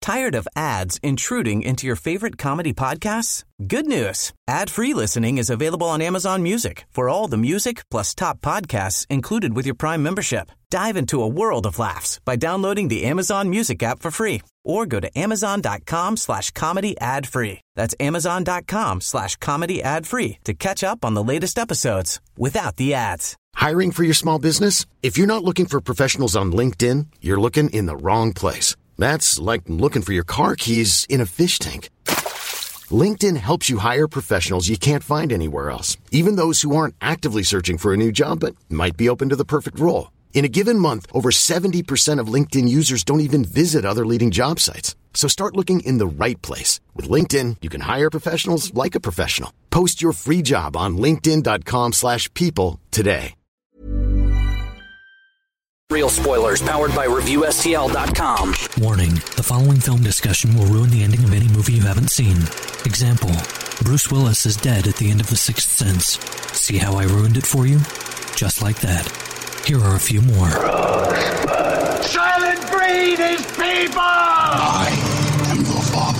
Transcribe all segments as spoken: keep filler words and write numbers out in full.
Tired of ads intruding into your favorite comedy podcasts? Good news. Ad-free listening is available on Amazon Music for all the music plus top podcasts included with your Prime membership. Dive into a world of laughs by downloading the Amazon Music app for free or go to amazon.com slash comedy ad free. That's amazon.com slash comedy ad free to catch up on the latest episodes without the ads. Hiring for your small business? If you're not looking for professionals on LinkedIn, you're looking in the wrong place. That's like looking for your car keys in a fish tank. LinkedIn helps you hire professionals you can't find anywhere else, even those who aren't actively searching for a new job but might be open to the perfect role. In a given month, over seventy percent of LinkedIn users don't even visit other leading job sites. So start looking in the right place. With LinkedIn, you can hire professionals like a professional. Post your free job on linkedin.com slash people today. Real spoilers powered by Review S T L dot com. Warning, the following film discussion will ruin the ending of any movie you haven't seen. Example, Bruce Willis is dead at the end of The Sixth Sense. See how I ruined it for you? Just like that. Here are a few more. Rosebud. Silent breed is people! I am your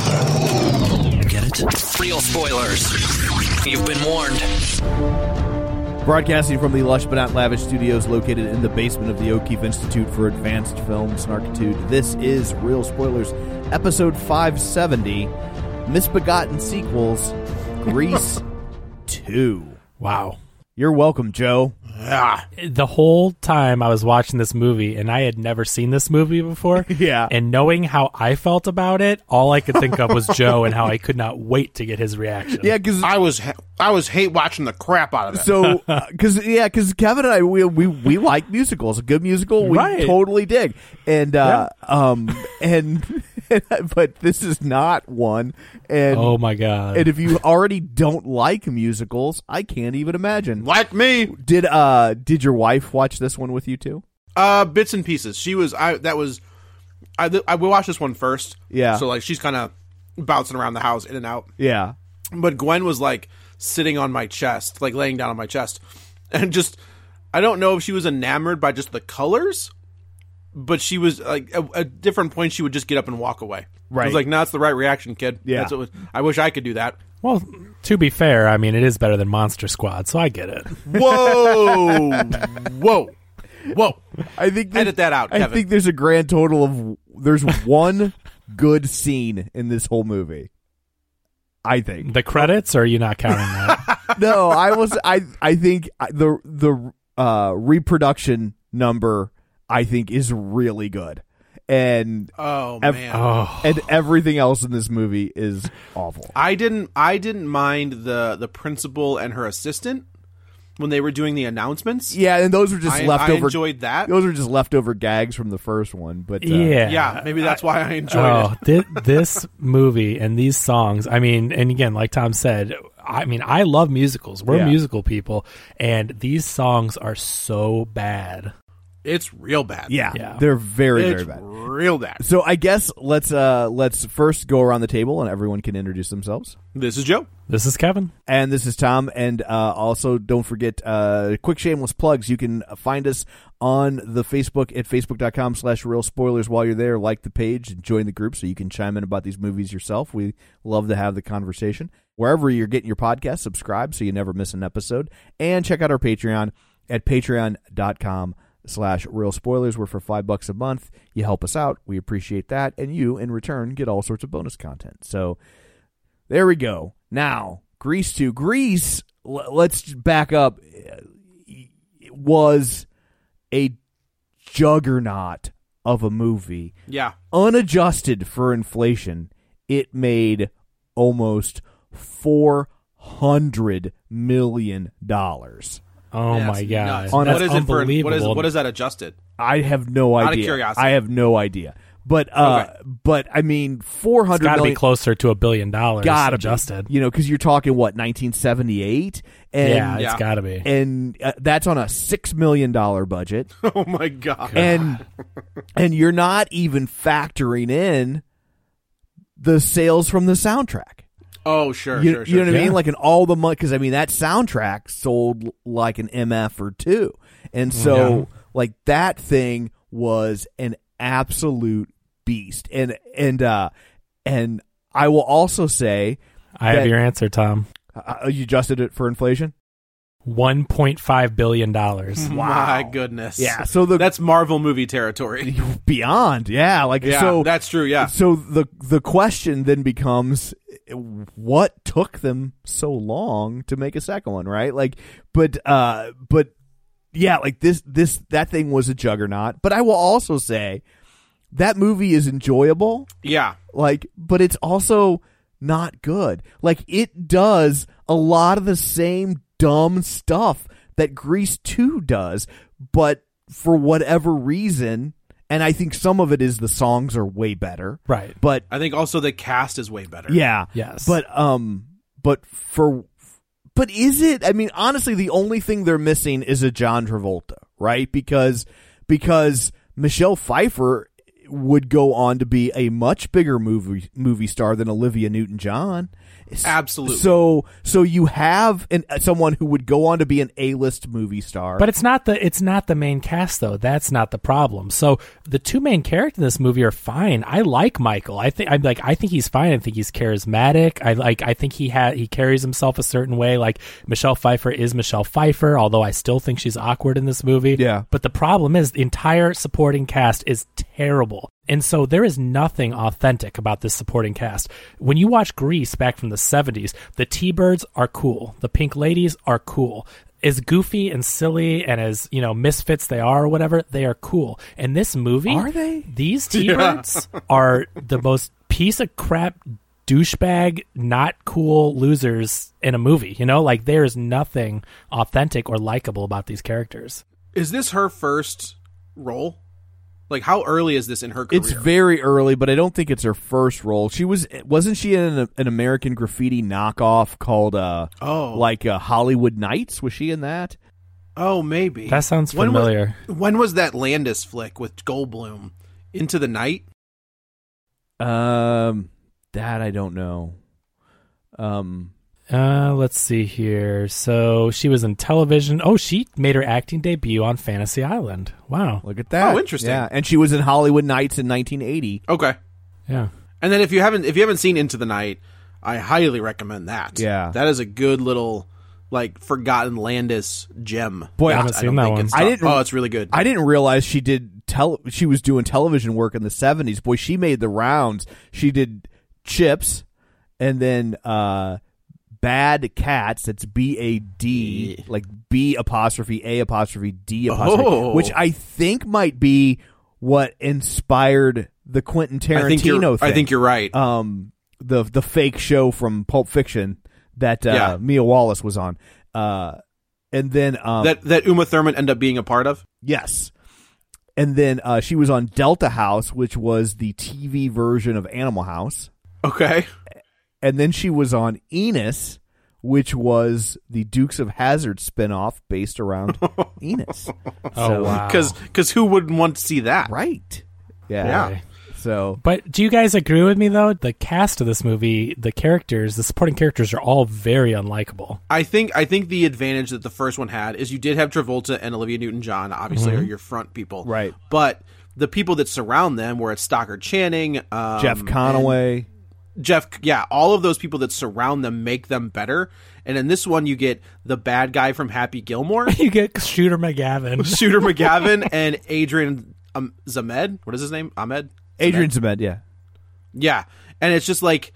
father. Get it? Real spoilers. You've been warned. Broadcasting from the lush but not lavish studios located in the basement of the O'Keefe Institute for Advanced Film Snarkitude, this is Real Spoilers, episode five seventy, Misbegotten Sequels, Grease two. Wow. You're welcome, Joe. Yeah. The whole time I was watching this movie, and I had never seen this movie before. Yeah. And knowing how I felt about it, all I could think of was Joe and how I could not wait to get his reaction. Yeah, because I was I was hate watching the crap out of it. So, because yeah, because Kevin and I we, we we like musicals. A good musical, we Right. totally dig. And uh, um and but this is not one. And Oh my god. and if you already don't like musicals, I can't even imagine. Like me, Did uh did your wife watch this one with you too? uh, bits and pieces. She was I that was I I we watched this one first. Yeah. So like she's kind of bouncing around the house in and out. Yeah. But Gwen was like sitting on my chest, like laying down on my chest, and just I don't know if she was enamored by just the colors, but she was like at, at different points she would just get up and walk away. Right. I was like, no, that's the right reaction, kid. Yeah. That's what, I wish I could do that. Well, to be fair, I mean, it is better than Monster Squad, so I get it. Whoa, whoa, whoa! I think that, Edit that out, I Kevin. think there's a grand total of there's one good scene in this whole movie. I think. The credits, or are you not counting that? No, I was I I think the the uh, reproduction number I think is really good. And Oh ev- man. Oh. and everything else in this movie is awful. I didn't I didn't mind the the principal and her assistant when they were doing the announcements. Yeah, and those were just I, I leftover enjoyed that. Those are just leftover gags from the first one, but uh, Yeah. Yeah, maybe that's why I enjoyed Oh, it. thi- this movie and these songs, I mean, and again, like Tom said, I mean, I love musicals. We're Yeah. musical people, and these songs are so bad. It's real bad. yeah, Yeah. they're very it's very bad. real bad. So I guess let's uh let's first go around the table and everyone can introduce themselves. This is Joe. This is Kevin. And this is Tom. And uh, also, don't forget, uh, quick shameless plugs. You can find us on the Facebook at facebook.com slash real spoilers. While you're there, like the page and join the group so you can chime in about these movies yourself. We love to have the conversation. Wherever you're getting your podcast, subscribe so you never miss an episode. And check out our Patreon at patreon.com slash real spoilers, where for five bucks a month, you help us out. We appreciate that. And you, in return, get all sorts of bonus content. So there we go. Now, Grease two. Grease, l- let's back up, was a juggernaut of a movie. Yeah. Unadjusted for inflation, it made almost four hundred million dollars. Oh That's my god, nuts. On that's What is it for? unbelievable. What is what is that adjusted? I have no Out of idea. curiosity. I have no idea. But uh, Okay. but I mean, four It's hundred got to million. be closer to a billion dollars Gotta adjusted. be, you know, because you're talking what nineteen seventy-eight, and yeah, Yeah. it's got to be. and uh, that's on a six million dollar budget, Oh my god. and and you're not even factoring in the sales from the soundtrack. Oh sure, You, sure, you sure. know what I mean? Yeah. Like in all the money, because I mean that soundtrack sold like an M F or two, and so Yeah. like that thing was an absolute beast. And and uh, and I will also say, I that, have your answer, Tom. Uh, you adjusted it for inflation. one point five billion dollars. My goodness. Yeah, so the that's Marvel movie territory. Beyond, yeah, like yeah, so that's true. Yeah. So the the question then becomes, what took them so long to make a second one, right? Like, but uh, but yeah, like this this that thing was a juggernaut. But I will also say that movie is enjoyable. Yeah. Like, but it's also not good. Like, it does a lot of the same dumb stuff that Grease two does, but for whatever reason, and I think some of it is the songs are way better. Right. But I think also the cast is way better. yeah. Yes. But um but for but is it I mean, honestly, the only thing they're missing is a John Travolta, right? Because because Michelle Pfeiffer would go on to be a much bigger movie movie star than Olivia Newton-John. Absolutely. So so you have an, someone who would go on to be an A-list movie star. But it's not the it's not the main cast though. That's not the problem. So the two main characters in this movie are fine. I like Michael. I think I'm like I think he's fine. I think he's charismatic. I like I think he had he carries himself a certain way. Like Michelle Pfeiffer is Michelle Pfeiffer, although I still think she's awkward in this movie. Yeah. But the problem is the entire supporting cast is terrible. And so there is nothing authentic about this supporting cast. When you watch Grease back from the seventies, the T-Birds are cool. The Pink Ladies are cool. As goofy and silly and as, you know, misfits they are or whatever, they are cool. And this movie, are they? These T-Birds yeah. are the most piece of crap, douchebag, not cool losers in a movie. You know, like there is nothing authentic or likable about these characters. Is this her first role? Like, how early is this in her career? It's very early, but I don't think it's her first role. She was, wasn't she in an, an American Graffiti knockoff called, uh, oh, like uh, Hollywood Nights? Was she in that? Oh, maybe. That sounds when familiar. Was, when was that Landis flick with Goldblum? Into the Night? Um, that I don't know. Um, Uh, let's see here. So she was in television. Oh, she made her acting debut on Fantasy Island. Wow. Look at that. Oh, interesting. Yeah, and she was in Hollywood Nights in nineteen eighty. Okay. Yeah. And then if you haven't if you haven't seen Into the Night, I highly recommend that. Yeah. That is a good little like forgotten Landis gem. Boy, I haven't I seen don't that think one. it's I didn't- Oh, it's really good. I didn't realize she did tel- she was doing television work in the seventies. Boy, she made the rounds. She did Chips, and then uh Bad Cats, that's B A D, like B apostrophe A apostrophe D apostrophe, Oh. which I think might be what inspired the Quentin I think you're, Tarantino thing. I think you're right. Um, the the fake show from Pulp Fiction that uh, Yeah. Mia Wallace was on. Uh, and then um, that that Uma Thurman ended up being a part of? yes. And then uh, she was on Delta House, which was the T V version of Animal House. Okay. And then she was on Enos, which was the Dukes of Hazzard spinoff based around Enos. Oh, So- wow. Because who wouldn't want to see that? Right. Yeah. Yeah. So But do you guys agree with me, though? The cast of this movie, the characters, the supporting characters are all very unlikable. I think I think the advantage that the first one had is you did have Travolta and Olivia Newton-John, obviously, Mm-hmm. are your front people. Right. But the people that surround them, where it's Stockard Channing, um, Jeff Conaway. and Jeff, yeah, all of those people that surround them make them better. And in this one, you get the bad guy from Happy Gilmore, You get Shooter McGavin. Shooter McGavin, and Adrian um, Zamed. What is his name? Ahmed? Adrian Zemed, yeah. Yeah. And it's just like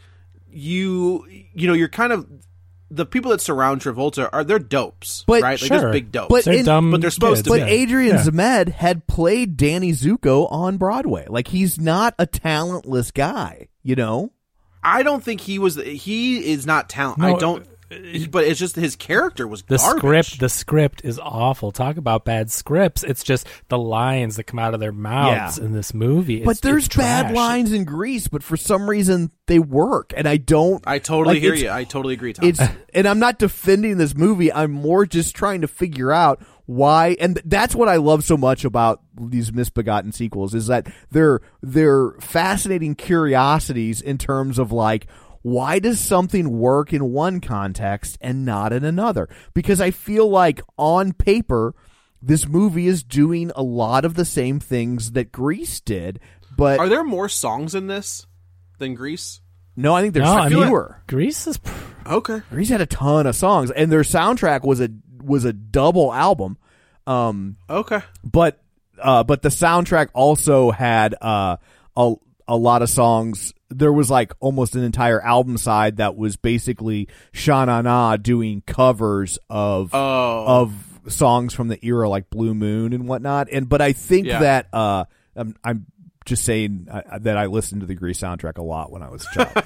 you, you know, you're kind of the people that surround Travolta are they're dopes, But- right? Like Sure. they're big dopes. But They're in- dumb but they're supposed kids, to But be. yeah. Adrian Yeah. Zemed had played Danny Zuko on Broadway. Like, he's not a talentless guy, you know? I don't think he was. He is not talent. No, I don't. But it's just his character was The garbage. script, the script is awful. Talk about bad scripts. It's just the lines that come out of their mouths Yeah. in this movie. But It's- there's it's bad trash. lines in Grease, but for some reason they work, and I don't. I totally like, hear it's- you. I totally agree, Tom. It's and I'm not defending this movie. I'm more just trying to figure out why, and th- that's what I love so much about these misbegotten sequels is that they're they're fascinating curiosities in terms of like, why does something work in one context and not in another? Because I feel like on paper, this movie is doing a lot of the same things that Grease did, but Are there more songs in this than Grease? no, I think there's No, I mean, fewer. Grease is. Pr- Okay. Grease had a ton of songs, and their soundtrack was a was a double album. Um, Okay. but uh, but the soundtrack also had uh, a a lot of songs. There was like almost an entire album side that was basically Sha Na Na doing covers of Oh. of songs from the era like Blue Moon and whatnot. And but I think Yeah. that uh, I'm, I'm just saying uh, that I listened to the Grease soundtrack a lot when I was a child.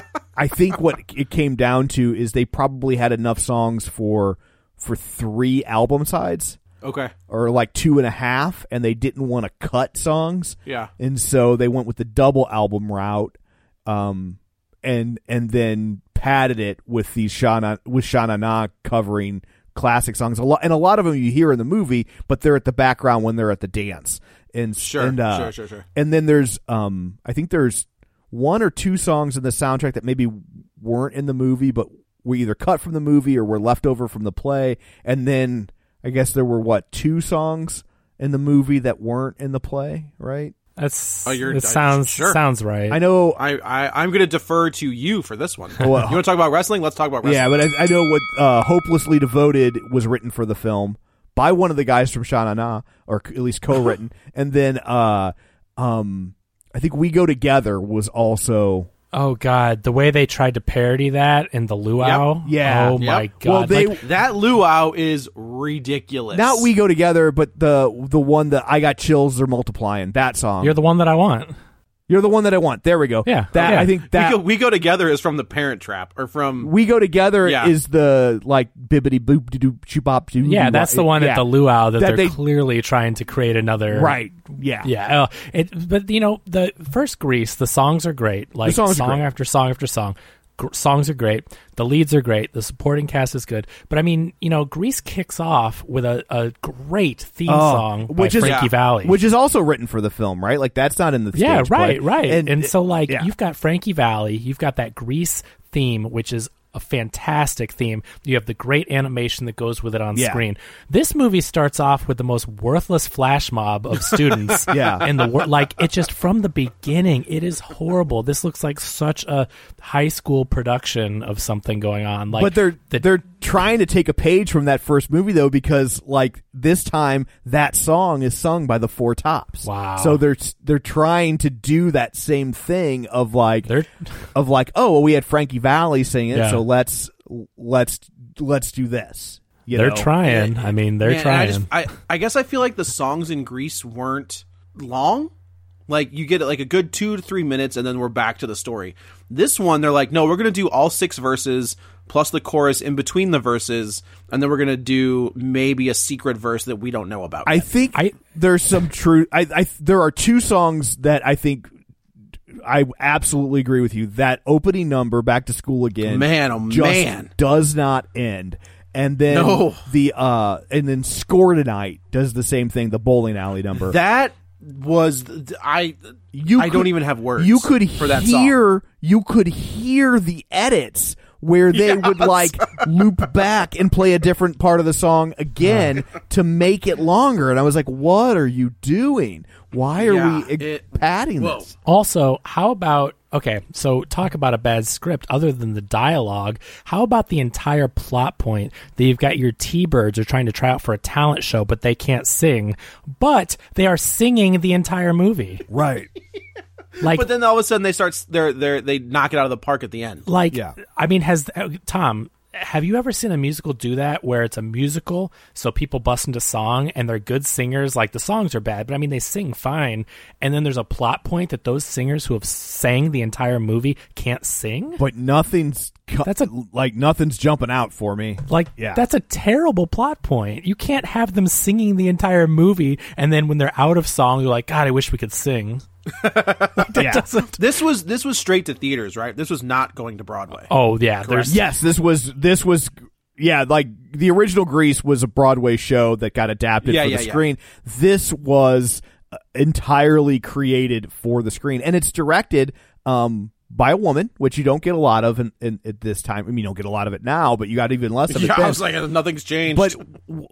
I think what it came down to is they probably had enough songs for for three album sides. Okay. Or like two and a half, and they didn't want to cut songs. Yeah. And so they went with the double album route, um, and and then padded it with these Sha Na, with Sha Na Na covering classic songs. A lot, and a lot of them you hear in the movie, but they're at the background when they're at the dance. And Sure, and, uh, sure, sure, sure. And then there's, um, I think there's one or two songs in the soundtrack that maybe weren't in the movie, but were either cut from the movie or were left over from the play. And then I guess there were what two songs in the movie that weren't in the play, right? That's. Oh, you're- it I- sounds sure. sounds right. I know. I, I I'm going to defer to you for this one. Well, you want to talk about wrestling? Let's talk about wrestling. Yeah, but I, I know what uh, "Hopelessly Devoted" was written for the film by one of the guys from Sha Na Na, or at least co-written, and then uh, um, I think "We Go Together" was also. Oh God, the way they tried to parody that in the luau. Yep. Yeah. Oh Yep. my God. Well, they- Like, That luau is ridiculous. Not "We Go Together," but the the one that I got chills. They're multiplying that song. you're the one that I want. You're the one that I want. There we go. Yeah. that Yeah. I think that we go, we go together is from the Parent Trap or from We Go Together Yeah. is the like bibbity boop doo doo bop doo. Yeah, that's the one yeah. at the luau that, That they're they- clearly trying to create another. Right. Yeah. Yeah. Uh, it, but you know, the first Grease, the songs are great. Like songs are song great. after song after song. Gr- songs are great. The leads are great. The supporting cast is good. But I mean, you know, Grease kicks off with a, a great theme Oh, song which by is Frankie yeah. Valley. Which is also written for the film, right? Like that's not in the yeah, stage right, play. right. And, so like yeah. you've got Frankie Valley, you've got that Grease theme, which is a fantastic theme. You have the great animation that goes with it on Yeah. screen. This movie starts off with the most worthless flash mob of students. Yeah. in the wor- like it just from the beginning, it is horrible. This looks like such a high school production of something going on. Like, but they're the, they're trying to take a page from that first movie though, because like this time that song is sung by the Four Tops. Wow. So they're they're trying to do that same thing of like They're- of like oh well, we had Frankie Valley sing it, Yeah. so let's let's let's do this. You they're know? trying. I mean, they're Man, and trying. I, just, I I guess I feel like the songs in Grease weren't long. Like you get like a good two to three minutes, and then we're back to the story. This one, they're like, no, we're going to do all six verses plus the chorus in between the verses, and then we're going to do maybe a secret verse that we don't know about. I yet. think I- there's some truth. I, I there are two songs that I think I absolutely agree with you. That opening number, "Back to School Again," Man, oh, just man. does not end. And then No. the uh, and then "Score Tonight" does the same thing. The bowling alley number. that was I. you I could- don't even have words. You could for that song. hear. You could hear the edits where they would Yes. like loop back and play a different part of the song again to make it longer. And I was like, "What are you doing? Why are Yeah, we it- padding whoa. this?" Also, how about okay, so talk about a bad script other than the dialogue. How about the entire plot point that you've got your T-Birds are trying to try out for a talent show, but they can't sing, but they are singing the entire movie. Right. Like, But then all of a sudden they start. They're they they knock it out of the park at the end. like, Yeah. I mean, has uh, Tom? Have you ever seen a musical do that where it's a musical, so people bust into song and they're good singers? Like the songs are bad, but I mean they sing fine, and then there's a plot point that those singers who have sang the entire movie can't sing. But nothing's cu- That's a- like nothing's jumping out for me. Like, Yeah. that's a terrible plot point. You can't have them singing the entire movie, and then when they're out of song, you're like, God, I wish we could sing. Yeah. This was this was straight to theaters, right? This was not going to Broadway. Oh, yeah. There's, Yes, this was this was yeah, like the original Grease was a Broadway show that got adapted Yeah, for yeah, the yeah. screen. This was uh, entirely created for the screen, and it's directed um, by a woman, which you don't get a lot of in, in, at this time. I mean, you don't get a lot of it now, but you got even less of it Yeah, then. I was like, nothing's changed. But w-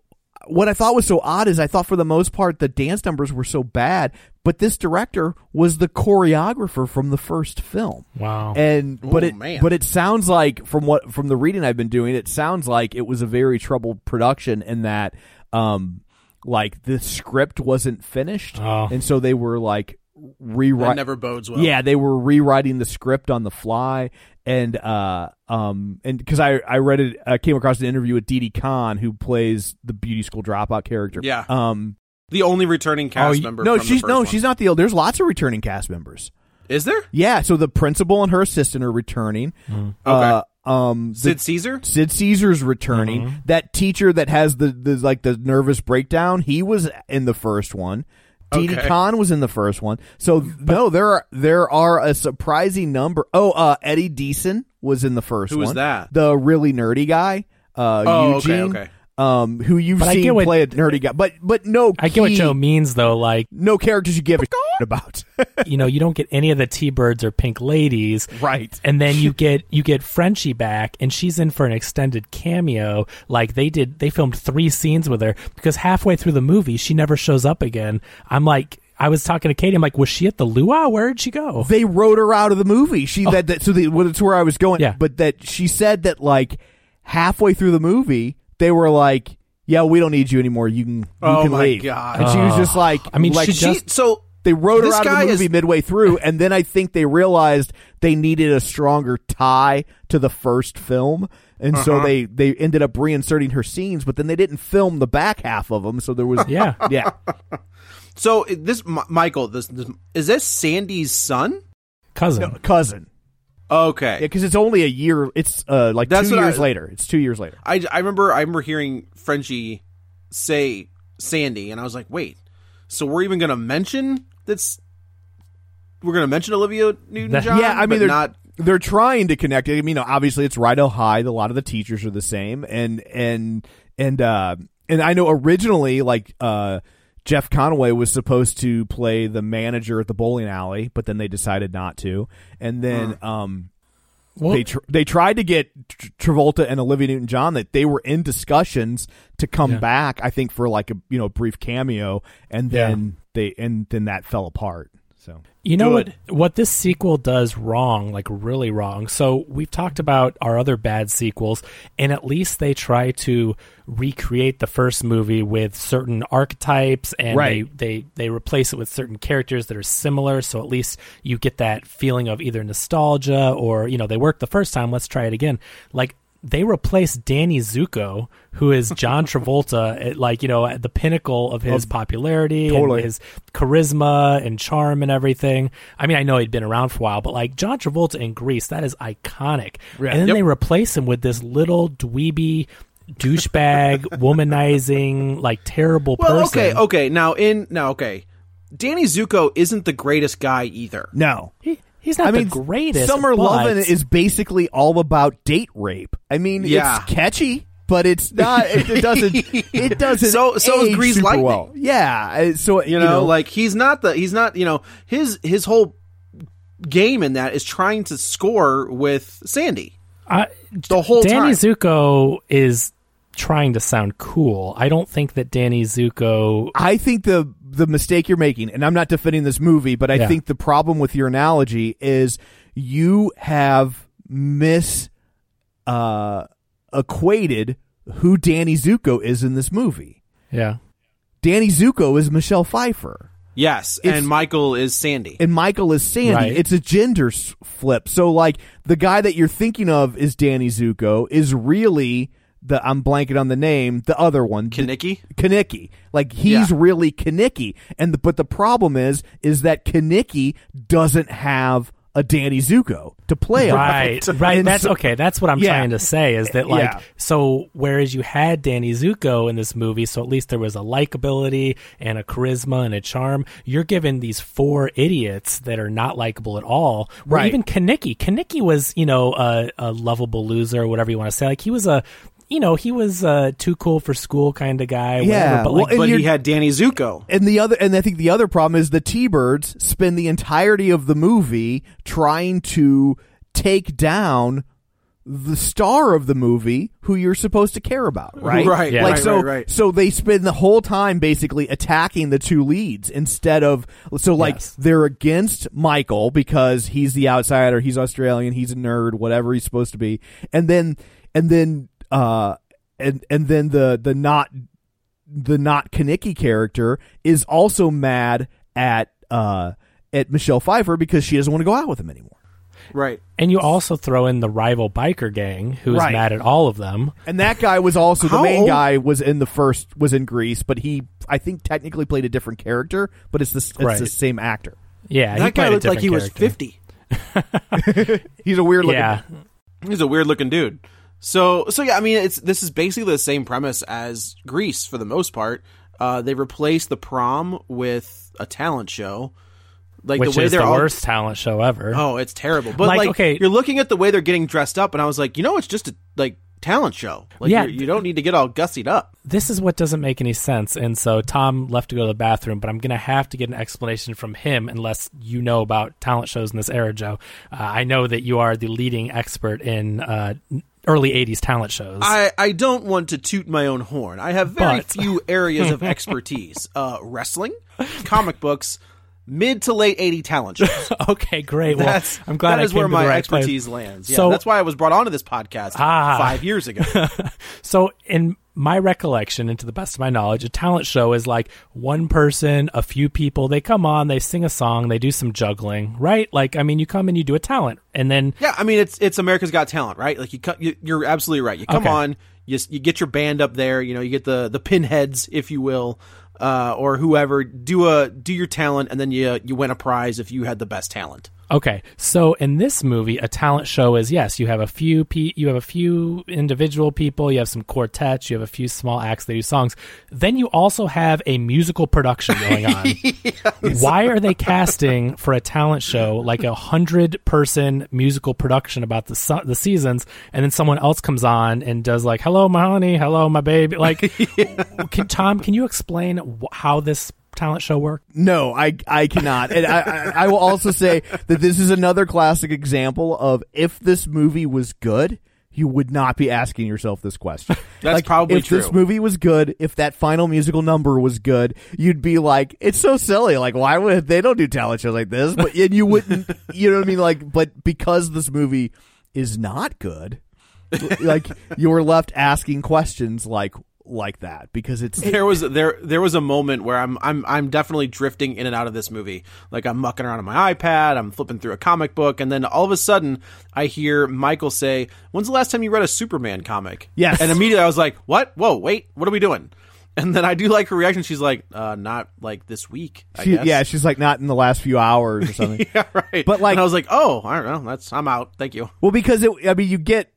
what I thought was so odd is I thought for the most part the dance numbers were so bad, but this director was the choreographer from the first film. Wow. And but Oh, it man. but it sounds like from what from the reading I've been doing, it sounds like it was a very troubled production in that um like the script wasn't finished, Oh. and so they were like That rewrite. never bodes well. Yeah, they were rewriting the script on the fly, and uh, um, and because I I read it, I came across an interview with Didi Khan, who plays the beauty school dropout character. Yeah. Um, The only returning cast oh, member. no, from she's the first no, one. she's not the. There's lots of returning cast members. Is there? Yeah, so the principal and her assistant are returning. Uh, um, the- Sid Caesar? Sid Caesar's returning. Mm-hmm. That teacher that has the, the like the nervous breakdown, he was in the first one. Didi Okay. Khan was in the first one. So no, there are there are a surprising number. Oh, uh, Eddie Deason was in the first Who one. was that? The really nerdy guy, uh, Oh, okay, Eugene. okay. Um, who you've But I seen get what- play a nerdy guy, but but no, I get what key- Joe means, though. Like, no characters you give a shit about. you know, you don't get any of the T-Birds or Pink Ladies. Right. And then you get you get Frenchie back, and she's in for an extended cameo. Like, they did, they filmed three scenes with her, because halfway through the movie, she never shows up again. I'm like, I was talking to Katie, I'm like, was she at the luau? Where did she go? They wrote her out of the movie. She that, that so the, well, that's where I was going. Yeah. But that she said that like halfway through the movie, they were like, "Yeah, we don't need you anymore. You can you Oh can my leave." God. And she was just like, I mean, like she She, just- so they wrote her this out of guy the movie is- midway through, and then I think they realized they needed a stronger tie to the first film, and so Uh-huh. they they ended up reinserting her scenes, but then they didn't film the back half of them, so there was Yeah. yeah. So this M- Michael, this, this is this Sandy's son? Cousin. cousin. Okay. Yeah, because it's only a year. It's uh, like That's two what years I- later. It's two years later. I, I remember I remember hearing Frenchie say Sandy, and I was like, wait, so we're even going to mention that's we're going to mention Olivia Newton-John? Yeah, I mean but they're not. they're trying to connect it. I mean, you know, obviously it's Rydell High. A lot of the teachers are the same, and and and uh, and I know originally like uh, Jeff Conaway was supposed to play the manager at the bowling alley, but then they decided not to, and then um. Well, They tr- they tried to get Tr- Travolta and Olivia Newton-John, that they were in discussions to come Yeah. back. I think for like a you know brief cameo, and then they and then that fell apart. So You know Good. what? What this sequel does wrong, like really wrong. So we've talked about our other bad sequels, and at least they try to recreate the first movie with certain archetypes, and Right. they, they they replace it with certain characters that are similar. So at least you get that feeling of either nostalgia or you know they worked the first time. Let's try it again. Like. They replaced Danny Zuko, who is John Travolta, at like, you know, at the pinnacle of his popularity Totally. and his charisma and charm and everything. I mean, I know he'd been around for a while, but like John Travolta in Grease, that is iconic. Yeah. And then Yep. they replace him with this little dweeby, douchebag, womanizing, like terrible Well, person. okay, okay. Now in now, okay. Danny Zuko isn't the greatest guy either. no, He, he's not I mean the greatest. Summer but- Lovin' is basically all about date rape. I mean, Yeah. it's catchy, but it's not. It, it doesn't. It doesn't. So- so is age Grease super Lightning. well. Yeah. uh, So You know, like he's not the he's not you know his his whole game in that is trying to score with Sandy I, the whole Danny time. Zuko is trying to sound cool. I don't think that Danny Zuko. I think the the mistake you're making, and I'm not defending this movie, but I Yeah. think the problem with your analogy is you have mis uh, equated who Danny Zuko is in this movie. Yeah. Danny Zuko is Michelle Pfeiffer, Yes, It's- and Michael is Sandy. and Michael is Sandy. Right. It's a gender s- flip. So, like, the guy that you're thinking of is Danny Zuko is really the I'm blanking on the name, the other one, the- Kaneki? Kaneki. Like he's Yeah. really Kaneki. And the, but the problem is is that Kaneki doesn't have a Danny Zuko to play on. Right, right. And That's so- okay. That's what I'm Yeah. trying to say is that, like, Yeah. so whereas you had Danny Zuko in this movie, so at least there was a likability and a charisma and a charm, you're given these four idiots that are not likable at all. Or Right. even Kaneki. Kaneki was, you know, a, a lovable loser, or whatever you want to say. Like, he was a, you know, he was a too cool for school kind of guy. Yeah. Whatever, but Well, like, and But you're- he had Danny Zuko. And the other, and I think the other problem is the T-Birds spend the entirety of the movie trying to take down the star of the movie who you're supposed to care about, right? Right, yeah. Like right, so, right, right. so they spend the whole time basically attacking the two leads instead of so like Yes. they're against Michael because he's the outsider, he's Australian, he's a nerd, whatever he's supposed to be, and then and then uh and and then the the not the not Kaneki character is also mad at uh at Michelle Pfeiffer because she doesn't want to go out with him anymore. Right. And you also throw in the rival biker gang who is Right. mad at all of them. And that guy was also the How main old- guy was in the first was in Grease, but he I think technically played a different character, but it's the it's Right. the same actor. Yeah, he That guy played a looked like he was different fifty. He's a weird looking. Yeah, He's a weird looking dude. So so yeah, I mean it's this is basically the same premise as Grease for the most part. Uh, they replaced the prom with a talent show. Like which the way is they're the all, worst talent show ever. Oh, it's terrible. But Like, like, okay- you're looking at the way they're getting dressed up, and I was like, you know, it's just a like talent show. Like, Yeah. you're- you don't need to get all gussied up. This is what doesn't make any sense. And so Tom left to go to the bathroom, but I'm going to have to get an explanation from him unless you know about talent shows in this era, Joe. Uh, I know that you are the leading expert in uh, early eighties talent shows. I, I don't want to toot my own horn. I have very But- few areas of expertise. Uh, wrestling, comic books, mid to late eighty talent shows. Okay, great. Well, That's, I'm glad that I is came where to the my right expertise place. lands. Yeah, So- that's why I was brought onto this podcast Ah. five years ago. So, in my recollection, and to the best of my knowledge, a talent show is like one person, a few people. They come on, they sing a song, they do some juggling, right? Like, I mean, you come and you do a talent, and then Yeah, I mean it's it's America's Got Talent, right? Like you, cut, you you're absolutely right. You come Okay. on, you you get your band up there, you know, you get the the pinheads, if you will, uh, or whoever. Do a do your talent, and then you you win a prize if you had the best talent. Okay, so in this movie, a talent show is yes, you have a few pe- you have a few individual people, you have some quartets, you have a few small acts that do songs. Then you also have a musical production going on. Yes. Why are they casting for a talent show like a hundred person musical production about the su- the seasons, and then someone else comes on and does like "Hello, my honey," "Hello, my baby"? Like, can, Tom, can you explain wh- how this talent show work? No, I I cannot. And I, I I will also say that this is another classic example of if this movie was good, you would not be asking yourself this question. That's like, probably if true. this movie was good, if that final musical number was good, you'd be like, it's so silly. Like, why would they don't do talent shows like this? But and you wouldn't, you know what I mean? Like, but because this movie is not good, like you're left asking questions like like that because it's There was there there was a moment where I'm I'm I'm definitely drifting in and out of this movie. Like I'm mucking around on my iPad, I'm flipping through a comic book, and then all of a sudden I hear Michael say, "When's the last time you read a Superman comic?" Yes. And immediately I was like, "What? Whoa, wait, what are we doing?" And then I do like her reaction. She's like, uh, "Not like this week." I she, guess. yeah, she's like not in the last few hours or something. yeah, right. But, like- and I was like, "Oh, I don't know. That's I'm out. Thank you." Well, because it, I mean, you get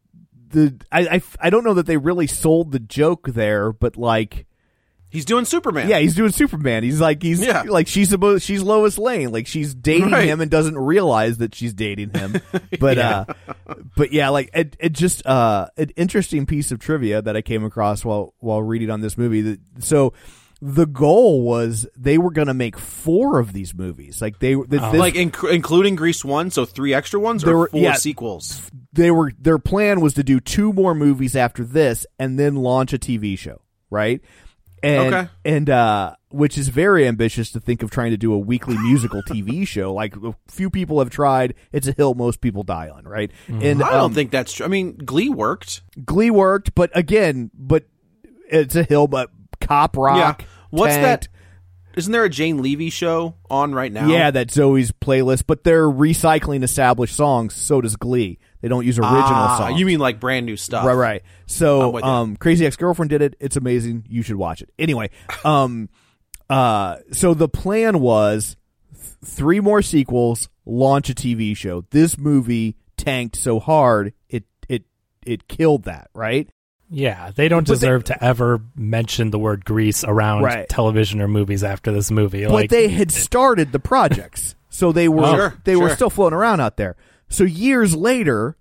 the I, I I don't know that they really sold the joke there, but like, He's doing Superman. yeah, he's doing Superman. He's like he's Yeah. like she's supposed she's Lois Lane, like she's dating Right. him and doesn't realize that she's dating him. But uh, but yeah, like it, it just uh, an interesting piece of trivia that I came across while while reading on this movie. That so. The goal was they were going to make four of these movies. Like they, th- this, like inc- including Grease one, so three extra ones There or were- four yeah. sequels. they were their plan was to do two more movies after this and then launch a T V show, right? And Okay. and uh which is very ambitious to think of trying to do a weekly musical T V show. Like a few people have tried. It's a hill most people die on, right? And I don't um, think that's true. I mean, Glee worked. Glee worked, but again, but it's a hill, but cop rock. Yeah. What's tanked. that? Isn't there a Jane Levy show on right now? Yeah, that's Zoe's playlist, but they're recycling established songs. So does Glee. They don't use original Ah, songs. you mean like brand new stuff? Right, right. I'm So, with you. um, Crazy Ex-Girlfriend did it. It's amazing. You should watch it. Anyway, um, uh, so the plan was th- three more sequels, launch a T V show. This movie tanked so hard it it it killed that. Right. Yeah, they don't But deserve to ever mention the word Grease around Right. television or movies after this movie. But Like, they had started the projects, so they were Oh, sure, they were sure. still floating around out there. So years later,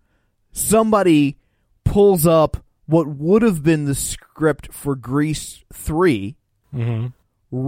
somebody pulls up what would have been the script for Grease three, Mhm.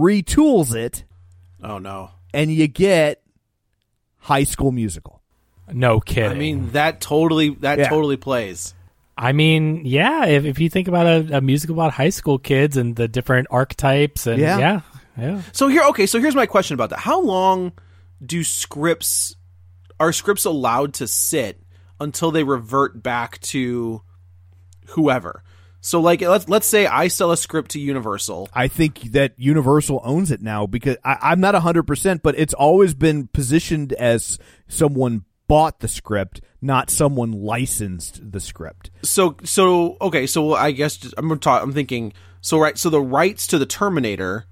retools it, Oh no. and you get High School Musical. No kidding. I mean, that totally that Yeah. totally plays. I mean, yeah, if, if you think about a, a musical about high school kids and the different archetypes and Yeah. yeah, yeah. So here, okay, so here's my question about that. How long do scripts are scripts allowed to sit until they revert back to whoever? So like let's let's say I sell a script to Universal. I think that Universal owns it now because I, I'm not one hundred percent, but it's always been positioned as someone bought the script, not someone licensed the script. So so okay, so I guess just, I'm talk, I'm thinking so right so the rights to the Terminator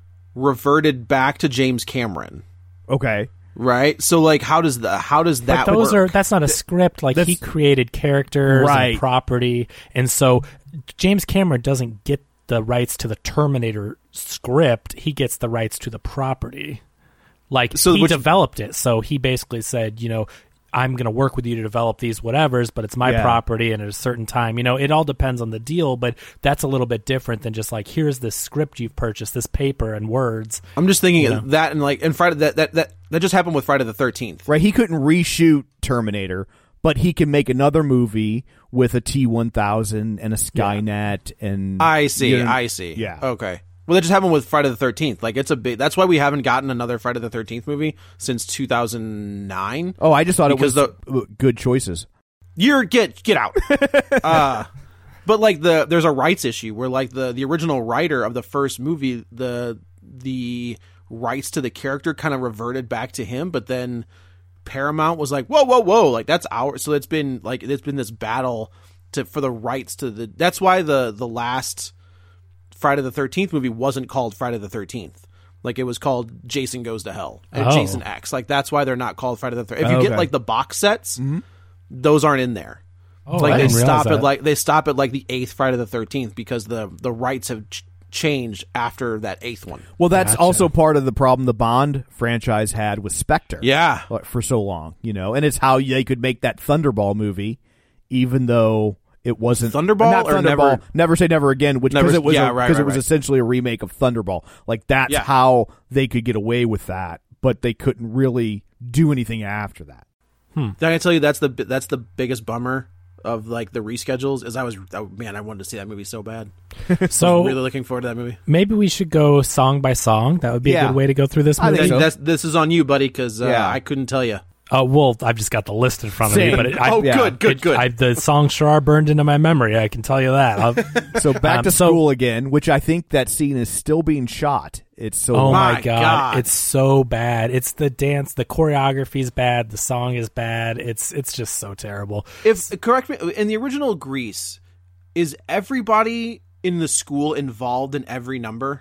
reverted back to James Cameron. Okay. Right? So like how does the how does that But those work? are that's not a script. Like he created characters Right. and property, and so James Cameron doesn't get the rights to the Terminator script. He gets the rights to the property. Like So he which- developed it, so he basically said, you know, I'm going to work with you to develop these whatevers, but it's my Yeah. property, and at a certain time, you know, it all depends on the deal. But that's a little bit different than just like, here's this script you've purchased, this paper and words. I'm just thinking You know. that and like and Friday that that that that just happened with Friday the thirteenth. Right, he couldn't reshoot Terminator, but he can make another movie with a T one thousand and a Skynet and I see, you know, I see. Yeah. Okay. Well, that just happened with Friday the thirteenth. Like it's a big. That's why we haven't gotten another Friday the thirteenth movie since two thousand nine. Oh, I just thought Because it was good choices. You're get get out. uh, but like the there's a rights issue where like the the original writer of the first movie, the the rights to the character kind of reverted back to him, but then Paramount was like, whoa, whoa, whoa, like that's ours. So it's been like it's been this battle to for the rights to the. That's why the the last Friday the thirteenth movie wasn't called Friday the thirteenth. Like it was called Jason Goes to Hell and Oh. Jason X. Like that's why they're not called Friday the thirteenth. If you Okay. get like the box sets, those aren't in there. Oh, like I they didn't realize stop that. at like they stop at like the eighth Friday the thirteenth because the the rights have ch- changed after that eighth one. Well, that's Gotcha. also part of the problem the Bond franchise had with Spectre. Yeah. For so long, you know, and it's how they could make that Thunderball movie, even though it wasn't Thunderball not or Thunderball, Never- Never Say Never Again, which Never- because it was yeah, a, right, 'cause right, it was right. essentially a remake of Thunderball. Like that's Yeah. how they could get away with that, but they couldn't really do anything after that. Did I tell you that's the that's the biggest bummer of like the reschedules is I was oh, man I wanted to see that movie so bad. So Really looking forward to that movie. maybe we should go song by song. That would be Yeah. a good way to go through this I movie. think so. That's, this is on you, buddy, because uh, Yeah. I couldn't tell you. Oh, well, I've just got the list in front of Same. me, but it, I, Oh, yeah. good, good, it- good. I, the songs sure are burned into my memory. I can tell you that. I'll- So back Um, to so- school again, which I think that scene is still being shot. It's so oh my My god. God. it's so bad. It's the dance, the choreography is bad, the song is bad. It's it's just so terrible. If correct me, in the original Grease, is everybody in the school involved in every number?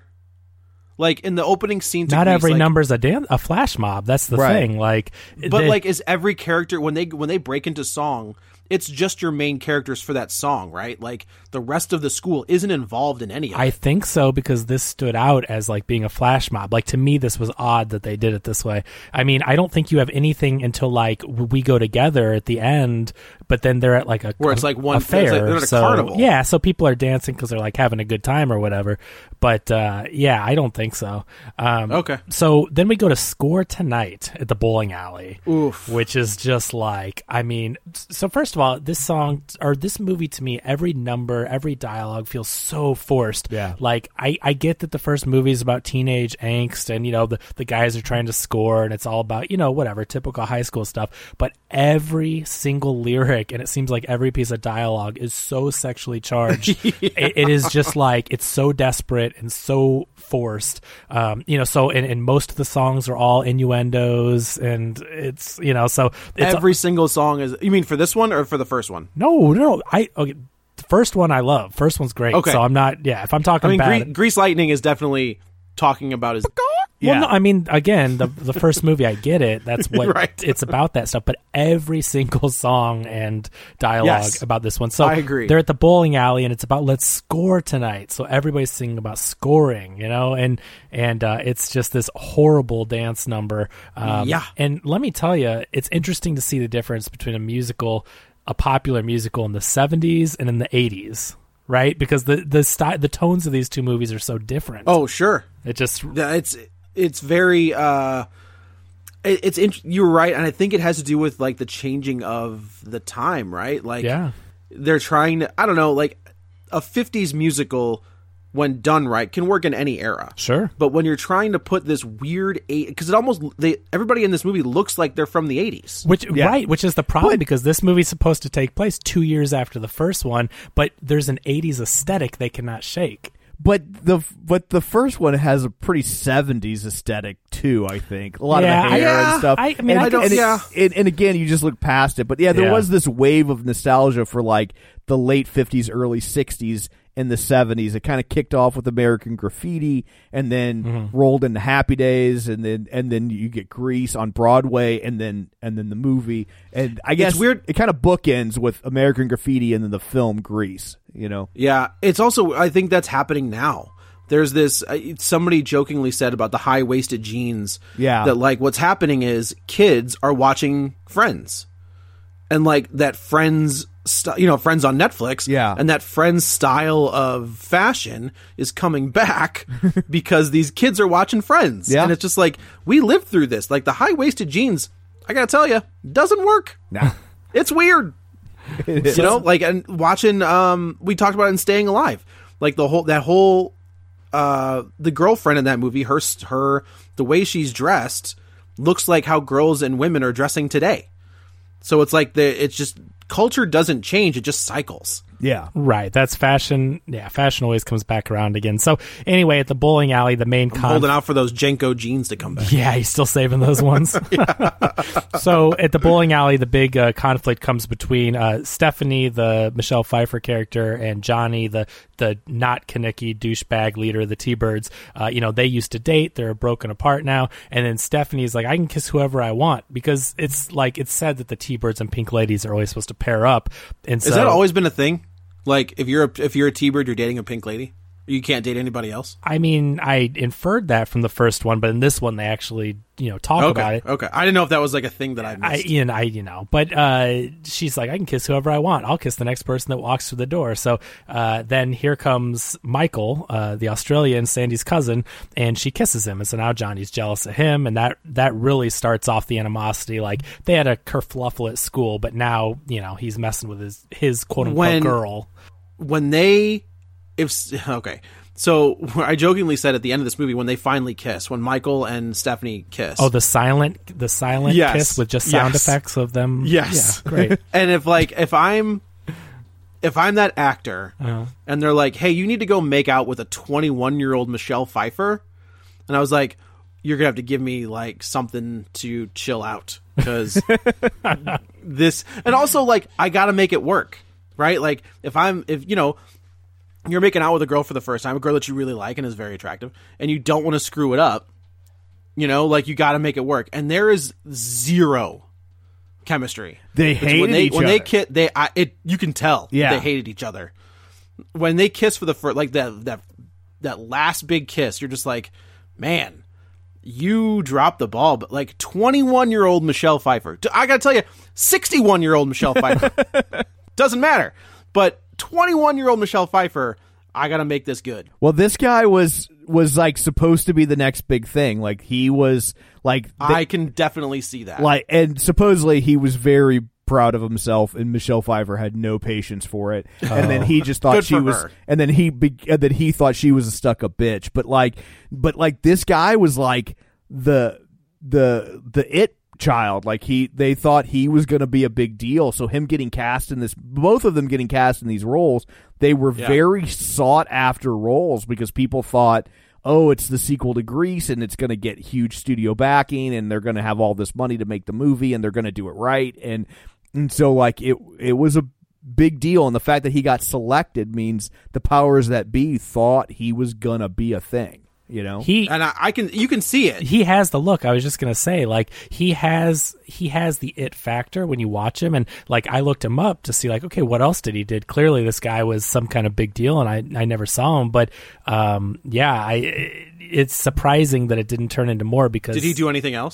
Like in the opening scene, to Not Grease, every like, number's a dan- a flash mob. That's the Right. thing. Like, But the- like, is every character when they when they break into song, it's just your main characters for that song, right? Like the rest of the school isn't involved in any of I it. think so because this stood out as like being a flash mob. Like to me, this was odd that they did it this way. I mean, I don't think you have anything until like we go together at the end, but then they're at like a Where it's like one- a it's like fair. they're at a so, carnival. Yeah, so people are dancing because they're like having a good time or whatever. But uh, yeah, I don't think so. Um, Okay. So then we go to Score Tonight at the bowling alley. Oof. Which is just like, I mean, so first of all, this song or this movie to me, every number, every dialogue feels so forced. Yeah. Like I, I get that the first movie is about teenage angst and, you know, the, the guys are trying to score and it's all about, you know, whatever, typical high school stuff. But every single lyric and it seems like every piece of dialogue is so sexually charged. it, it is just like, it's so desperate and so forced. Um, you know, so and, and most of the songs are all innuendos and it's, you know, so it's Every single song is. You mean for this one or for the first one? no, no, I okay. The first one I love. First one's great. Okay. So I'm not. Yeah, if I'm talking I mean, bad, Gre- Grease Lightning is definitely talking about his. well, no, I mean, again, the the first movie, I get it. That's what Right. it's about. That stuff. But every single song and dialogue Yes. about this one. So I agree. They're at the bowling alley, and it's about let's score tonight. So everybody's singing about scoring, you know, and and uh, it's just this horrible dance number. Um, Yeah. And let me tell you, it's interesting to see the difference between a musical, a popular musical in the seventies and in the eighties. Right, because the the sty- the tones of these two movies are so different. Oh, sure. It just Yeah, it's it's very uh it, it's int- you're right, and I think it has to do with like the changing of the time, right? Like, Yeah. they're trying to. I don't know, like a fifties musical, when done right, can work in any era. Sure. But when you're trying to put this weird, because it almost they everybody in this movie looks like they're from the eighties. Which Yeah. right, which is the problem, because this movie's supposed to take place two years after the first one, but there's an eighties aesthetic they cannot shake. But the but the first one has a pretty seventies aesthetic too. I think a lot Yeah, of the hair I- and stuff. I- I mean, and, I don't- and, it- yeah. and, and again, you just look past it. But yeah, there Yeah. was this wave of nostalgia for like the late fifties, early sixties, and the seventies. It kind of kicked off with American Graffiti, and then Mm-hmm. rolled into Happy Days, and then and then you get Grease on Broadway, and then and then the movie. And I guess weird- It kind of bookends with American Graffiti and then the film Grease. You know. Yeah, it's also, I think that's happening now. There's this, uh, somebody jokingly said about the high-waisted jeans. Yeah. That, like, what's happening is kids are watching Friends. And, like, that Friends, st- you know, Friends on Netflix. Yeah. And that Friends style of fashion is coming back because these kids are watching Friends. Yeah. And it's just like, we lived through this. Like, the high-waisted jeans, I gotta tell you, doesn't work. No. It's weird. You know, like, and watching, um, we talked about it in Staying Alive, like the whole, that whole, uh, the girlfriend in that movie, her, her, the way she's dressed looks like how girls and women are dressing today. So it's like the, it's just, culture doesn't change, it just cycles. Yeah. Right, that's fashion. Yeah, fashion always comes back around again. So anyway, at the bowling alley, the main I'm con- holding out for those Jenko jeans to come back. Yeah, he's still saving those ones. So at the bowling alley, the big uh, conflict comes between uh, Stephanie, the Michelle Pfeiffer character, and Johnny, the the not Kaneki douchebag leader of the T-Birds. Uh, you know, they used to date. They're broken apart now. And then Stephanie's like, I can kiss whoever I want, because it's like it's said that the T-Birds and Pink Ladies are always supposed to pair up. And so, Has that always been a thing? Like, if you're a, if you're a T-Bird, you're dating a Pink Lady? You can't date anybody else? I mean, I inferred that from the first one, but in this one, they actually, you know, talk Okay, about it. okay. I didn't know if that was like a thing that I I, missed. you know, I, you know, but uh, she's like, I can kiss whoever I want. I'll kiss the next person that walks through the door. So uh, then here comes Michael, uh, the Australian, Sandy's cousin, and she kisses him. And so now Johnny's jealous of him, and that that really starts off the animosity. Like, they had a kerfluffle at school, but now, you know, he's messing with his his quote unquote When- girl. When they, if okay, so I jokingly said at the end of this movie, when they finally kiss, when Michael and Stephanie kiss. Oh, the silent, the silent Yes. kiss with just sound Yes. effects of them. Yes. Yeah, great. And if like if I'm if I'm that actor Uh-huh. and they're like, hey, you need to go make out with a twenty-one year old Michelle Pfeiffer, and I was like, you're gonna have to give me like something to chill out, because this, and also like I gotta make it work, right? Like if I'm if you know you're making out with a girl for the first time, a girl that you really like and is very attractive, and you don't want to screw it up, you know, like you got to make it work. And there is zero chemistry. They It's hated when they, each when other. they kiss, they I, it you can tell Yeah. they hated each other. When they kiss for the first, like that that that last big kiss, you're just like, man, you dropped the ball. But like twenty-one year old Michelle Pfeiffer, I gotta tell you, sixty-one year old Michelle Pfeiffer, doesn't matter. But twenty-one year old Michelle Pfeiffer, I gotta make this good. Well, this guy was was like supposed to be the next big thing. Like he was like the- I can definitely see that. like, and supposedly he was very proud of himself, and Michelle Pfeiffer had no patience for it. And then he just thought Good she for was, her. and then he be, and then he thought she was a stuck up bitch. But like, but like this guy was like the the the it child. Like he, they thought he was going to be a big deal. So him getting cast in this, both of them getting cast in these roles, they were Yeah. very sought after roles because people thought, oh, it's the sequel to Grease and it's going to get huge studio backing and they're going to have all this money to make the movie and they're going to do it right. And, and so like it, it was a big deal. And the fact that he got selected means the powers that be thought he was going to be a thing, you know? He and I, I can you can see it. he has the look. I was just gonna say, like he has he has the it factor when you watch him, and like I looked him up to see, like, okay, what else did he did? Clearly, this guy was some kind of big deal, and I I never saw him, but um yeah, I it's surprising that it didn't turn into more because Did he do anything else?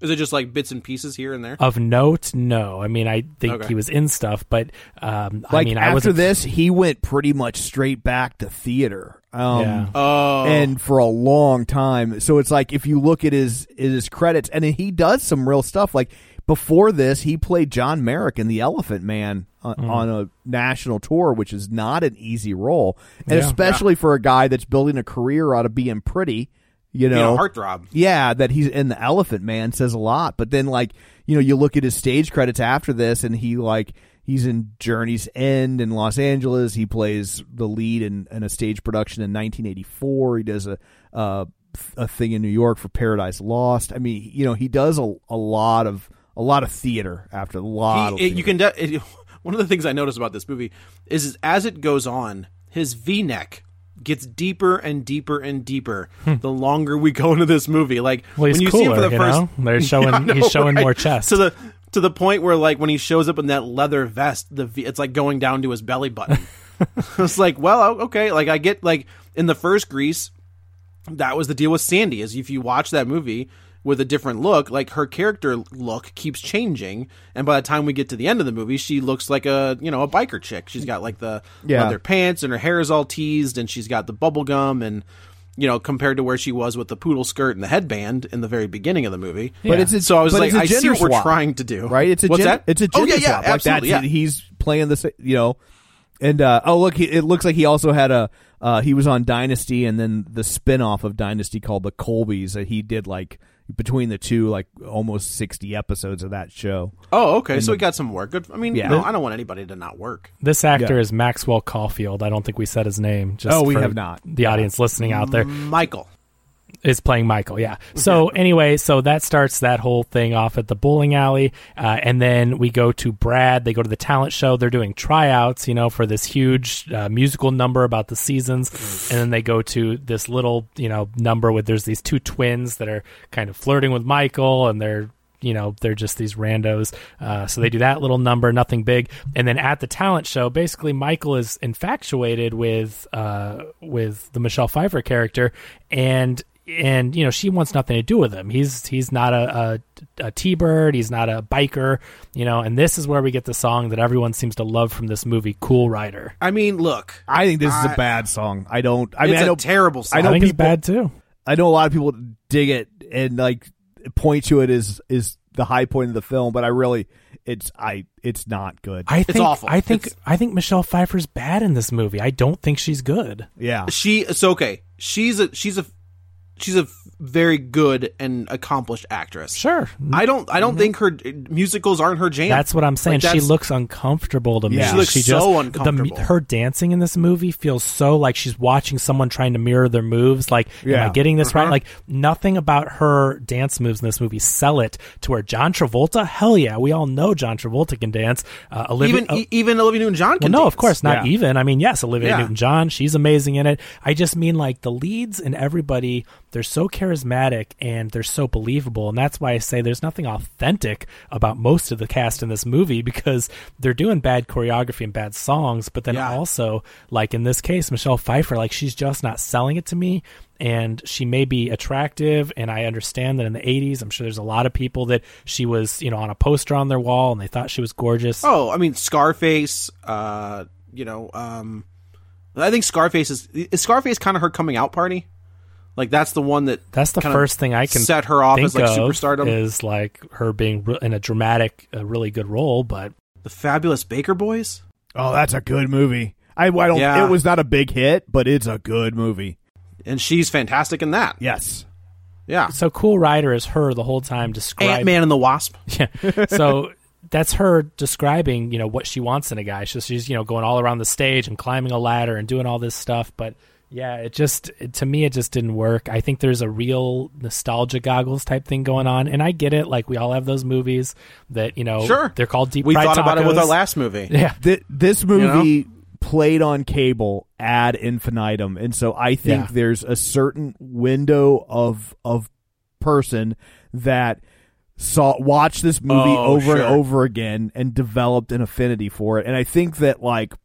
Is it just like bits and pieces here and there? Of note, no. I mean, I think Okay. he was in stuff, but um, Like I mean, I after wasn't. this, he went pretty much straight back to theater. Um, Yeah. Oh, and for a long time. So it's like if you look at his his credits, and he does some real stuff. Like before this, he played John Merrick in The Elephant Man on, Mm. on a national tour, which is not an easy role, and Yeah. especially for a guy that's building a career out of being pretty. You you know, know, heartthrob. yeah, that he's in The Elephant Man says a lot. But then, like, you know, you look at his stage credits after this, and he like he's in Journey's End in Los Angeles. He plays the lead in, in a stage production in nineteen eighty-four. He does a uh, a thing in New York for Paradise Lost. I mean, you know, he does a, a lot of a lot of theater after a lot. He, of it, you theater. can. De- it, one of the things I noticed about this movie is, is as it goes on, his V-neck gets deeper and deeper and deeper the longer we go into this movie. Like Well, he's when you cooler, see him for the you first, know? They're showing. Yeah, I know, he's showing right? more chest. to the to the point where like when he shows up in that leather vest, the v, it's like going down to his belly button. It's like, well, okay, like I get like in the first Grease, that was the deal with Sandy. Is if you watch that movie with a different look, like her character look keeps changing, and by the time we get to the end of the movie, she looks like a you know a biker chick. She's got like the Yeah. leather pants, and her hair is all teased, and she's got the bubble gum, and you know compared to where she was with the poodle skirt and the headband in the very beginning of the movie. But it's a, So I was but like, it's a I see gender what we're swap, trying to do, right? It's a What's gen- that? It's a oh gender yeah, yeah, swap. Like absolutely, that's yeah. he's playing the sa- you know, and uh, oh look, he, it looks like he also had a uh, he was on Dynasty, and then the spinoff of Dynasty called the Colbys that he did like between the two, like almost sixty episodes of that show. Oh, okay. So he got some work. Good. I mean, Yeah. you know, I don't want anybody to not work. This actor Yeah. is Maxwell Caulfield. I don't think we said his name. Just Oh, we for have not. The audience listening out there Michael. is playing Michael. Yeah. So anyway, so that starts that whole thing off at the bowling alley, uh, and then we go to Brad. They go to the talent show. They're doing tryouts, you know, for this huge uh, musical number about the seasons, and then they go to this little, you know, number with there's these two twins that are kind of flirting with Michael, and they're you know, they're just these randos. Uh, so they do that little number, nothing big. And then at the talent show, basically Michael is infatuated with uh, with the Michelle Pfeiffer character, and and you know she wants nothing to do with him. He's he's not a, a, a T-bird. He's not a biker. You know, and this is where we get the song that everyone seems to love from this movie, "Cool Rider." I mean, look, I think this is I- a bad song. I don't. I it's mean, I a know terrible song. I I know think it's people- bad too. I know a lot of people dig it and like point to it as is the high point of the film, but I really it's I it's not good. I think awful. I think It's- I think Michelle Pfeiffer's bad in this movie. I don't think she's good. yeah. She so okay. She's a she's a she's a very good and accomplished actress. Sure. I don't I don't think her musicals aren't her jam. That's what I'm saying. Like, She that's- looks uncomfortable to me. Yeah. She looks she so just, uncomfortable. The, her dancing in this movie feels so like she's watching someone trying to mirror their moves. Like, am Yeah. I getting this Uh-huh. right? Like, nothing about her dance moves in this movie sell it to where John Travolta. Hell yeah, we all know John Travolta can dance. Uh, Olivia, even e- even Olivia Newton-John well, can no, dance. of course not Yeah. even. I mean, yes, Olivia Yeah. Newton-John, she's amazing in it. I just mean like the leads and everybody, they're so charismatic and they're so believable, and that's why I say there's nothing authentic about most of the cast in this movie because they're doing bad choreography and bad songs, but then Yeah. also, like in this case, Michelle Pfeiffer, like she's just not selling it to me. And she may be attractive, and I understand that in the eighties, I'm sure there's a lot of people that she was, you know, on a poster on their wall, and they thought she was gorgeous. Oh, I mean Scarface. Uh, you know, um, I think Scarface is is Scarface kind of her coming out party. Like that's the one that That's the kinda first thing I can set her off think as like of superstardom. is like her being re- in a dramatic, a really good role. But The Fabulous Baker Boys. Oh, that's a good movie. I, I don't. Yeah. It was not a big hit, but it's a good movie. And she's fantastic in that. Yes. Yeah. so Cool Rider is her the whole time describing. Ant-Man and the Wasp. Yeah. So that's her describing, you know, what she wants in a guy. So she's, you know, going all around the stage and climbing a ladder and doing all this stuff. But yeah, it just, it, to me, it just didn't work. I think there's a real nostalgia goggles type thing going on. And I get it. Like, we all have those movies that, you know, Sure. they're called deep We fried thought about it with tacos. our last movie. Yeah. Th- this movie played on cable ad infinitum, and so I think Yeah. there's a certain window of of person that saw watched this movie Oh, over sure. and over again and developed an affinity for it. And I think that like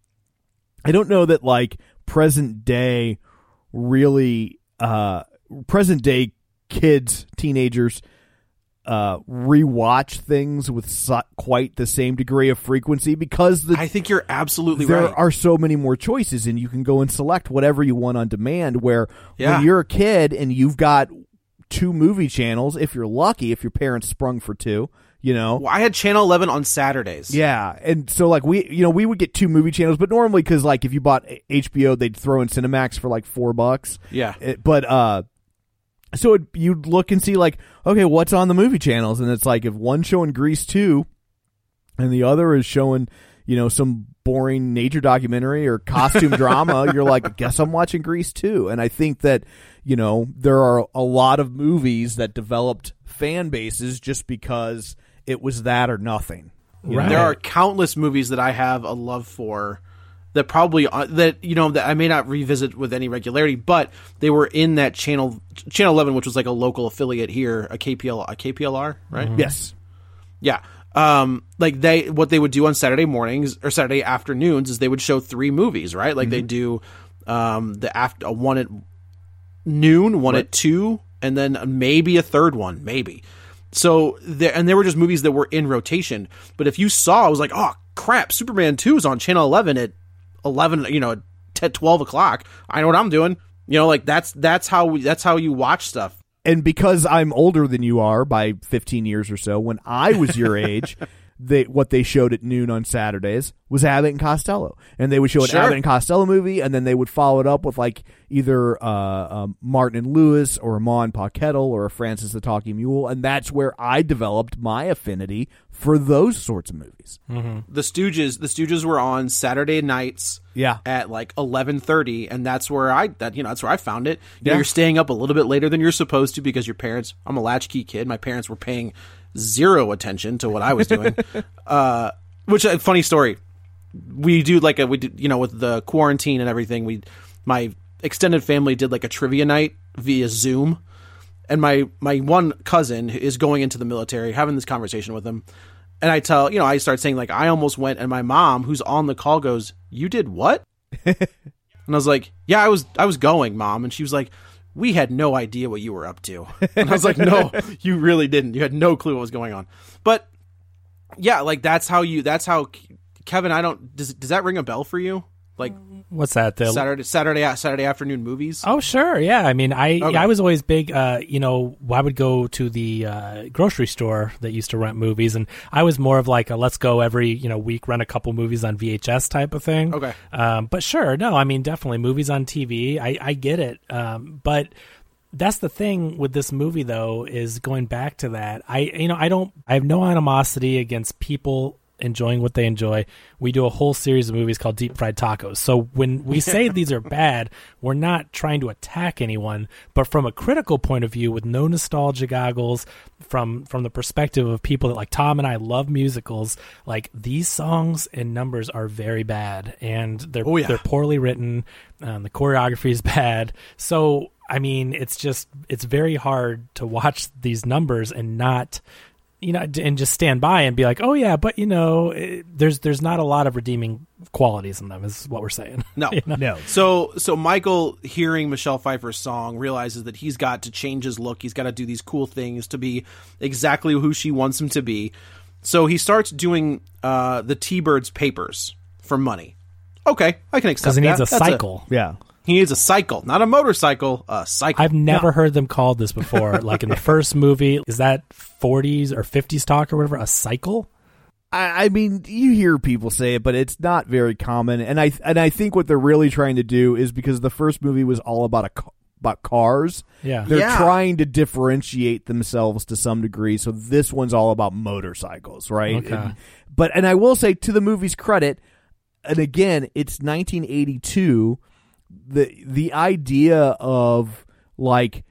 I don't know that like present day really uh present day kids, teenagers uh, rewatch things with so- quite the same degree of frequency because the I think you're absolutely there right. are so many more choices, and you can go and select whatever you want on demand. Where Yeah. when you're a kid and you've got two movie channels, if you're lucky, if your parents sprung for two, you know. Well, I had Channel eleven on Saturdays. Yeah, and so like we, you know, we would get two movie channels, but normally because like if you bought H B O, they'd throw in Cinemax for like four bucks. Yeah. It, but uh, so it, you'd look and see like, okay, what's on the movie channels, and it's like if one's showing Grease two, and the other is showing, you know, some boring nature documentary or costume drama, you're like, I guess I'm watching Grease two. And I think that, you know, there are a lot of movies that developed fan bases just because it was that or nothing. Right. There are countless movies that I have a love for that probably uh, that you know that I may not revisit with any regularity, but they were in that channel channel eleven, which was like a local affiliate here, a K P L a K P L R, right? Mm-hmm. Yes. Yeah. Um, like they what they would do on Saturday mornings or Saturday afternoons is they would show three movies, right? Like mm-hmm. they do um the after uh, one at noon, one right. at two, and then maybe a third one, maybe. So there, and there were just movies that were in rotation. But if you saw, I was like, oh crap, Superman two is on Channel eleven at eleven, you know, at twelve o'clock. I know what I'm doing. You know, like that's that's how we, that's how you watch stuff. And because I'm older than you are by fifteen years or so, when I was your age, they what they showed at noon on Saturdays was Abbott and Costello, and they would show an Sure. Abbott and Costello movie, and then they would follow it up with like either uh, um, Martin and Lewis or a Ma and Pa Kettle or a Francis the Talking Mule, and that's where I developed my affinity for those sorts of movies. Mm-hmm. The Stooges, the Stooges were on Saturday nights, yeah, at like eleven thirty, and that's where I that you know that's where I found it. You yeah. know, you're staying up a little bit later than you're supposed to because your parents. I'm a latchkey kid. My parents were paying zero attention to what I was doing. uh, which a funny story. We do like a we did, you know, with the quarantine and everything. We my extended family did like a trivia night via Zoom, and my my one cousin is going into the military, having this conversation with him. And I tell, you know, I start saying, like, I almost went, and my mom, who's on the call, goes, "You did what?" And I was like, yeah, I was I was going, Mom. And she was like, we had no idea what you were up to. And I was like, no, you really didn't. You had no clue what was going on. But, yeah, like, that's how you, that's how, Kevin, I don't, does does that ring a bell for you? Like, what's that? The Saturday Saturday Saturday afternoon movies? Oh, sure. Yeah. I mean, I okay. I was always big, uh, you know, I would go to the uh, grocery store that used to rent movies, and I was more of like a let's go every, you know, week, rent a couple movies on V H S type of thing. Okay. Um, but sure. No, I mean, definitely movies on T V. I, I get it. Um, but that's the thing with this movie, though, is going back to that. I, you know, I don't, I have no animosity against people enjoying what they enjoy. We do a whole series of movies called Deep Fried Tacos. So when we say these are bad, we're not trying to attack anyone, but from a critical point of view with no nostalgia goggles, from from the perspective of people that like Tom and I love musicals, like these songs and numbers are very bad, and they're oh, yeah. they're poorly written. Um, the choreography is bad. So I mean, it's just it's very hard to watch these numbers and not, you know, and just stand by and be like, oh yeah, but you know, it, there's there's not a lot of redeeming qualities in them, is what we're saying. No, you know? no. So so Michael, hearing Michelle Pfeiffer's song, realizes that he's got to change his look. He's got to do these cool things to be exactly who she wants him to be. So he starts doing uh, the T-Birds papers for money. Okay, I can accept that. Because he needs a That's cycle. A, yeah. He needs a cycle, not a motorcycle, a cycle. I've never heard them called this before. Like in the first movie, is that forties or fifties talk or whatever? A cycle? I, I mean, you hear people say it, but it's not very common. And I and I think what they're really trying to do is because the first movie was all about a about cars. Yeah, they're yeah. trying to differentiate themselves to some degree. So this one's all about motorcycles, right? Okay. And, but and I will say, to the movie's credit, and again, it's nineteen eighty-two. The the idea of like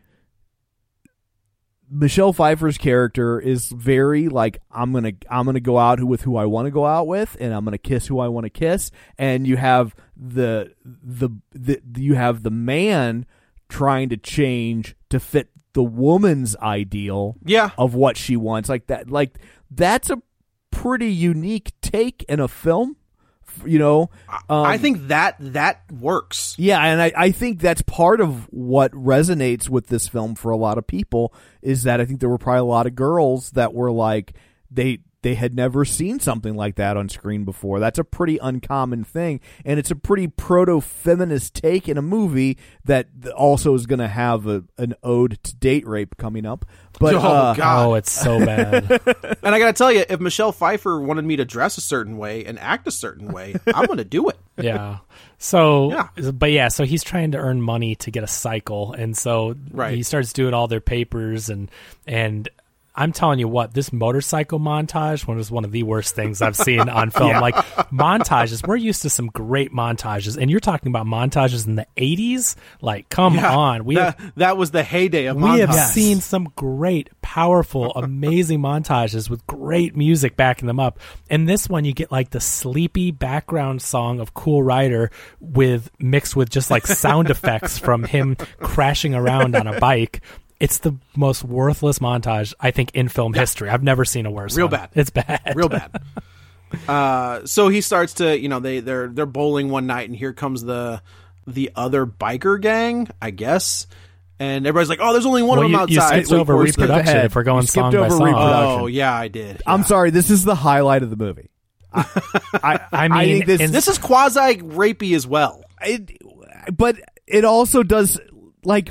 Michelle Pfeiffer's character is very like I'm gonna I'm gonna go out with who I want to go out with, and I'm gonna kiss who I want to kiss, and you have the, the the you have the man trying to change to fit the woman's ideal yeah. of what she wants, like that like that's a pretty unique take in a film you know. Um, I think that that works. Yeah, and I, I think that's part of what resonates with this film for a lot of people is that I think there were probably a lot of girls that were like, they they had never seen something like that on screen before. That's a pretty uncommon thing, and it's a pretty proto-feminist take in a movie that also is going to have a, an ode to date rape coming up. But oh, uh, God. Oh, it's so bad. And I got to tell you, if Michelle Pfeiffer wanted me to dress a certain way and act a certain way, I'm going to do it. Yeah. So, Yeah. but yeah, so he's trying to earn money to get a cycle, and so Right. he starts doing all their papers, and and I'm telling you what, this motorcycle montage was one of the worst things I've seen on film. Yeah. Like montages, we're used to some great montages, and you're talking about montages in the eighties. Like, come Yeah, on, we that, have, that was the heyday of we have montages. seen some great, powerful, amazing montages with great music backing them up. And this one, you get like the sleepy background song of Cool Rider with mixed with just like sound effects from him crashing around on a bike. It's the most worthless montage, I think, in film history. I've never seen a worse Real one. bad. It's bad. Real bad. Uh, so he starts to, you know, they they're they're bowling one night, and here comes the the other biker gang, I guess. And everybody's like, "Oh, there's only one Well, of them you, you outside." skipped over we skipped reproduction ahead. if we're going We skipped song by over song. reproduction. Oh, yeah, I did. I'm Yeah. sorry, this is the highlight of the movie. I, I, I mean, think this, and- This is quasi rapey as well. it, but it also does, like,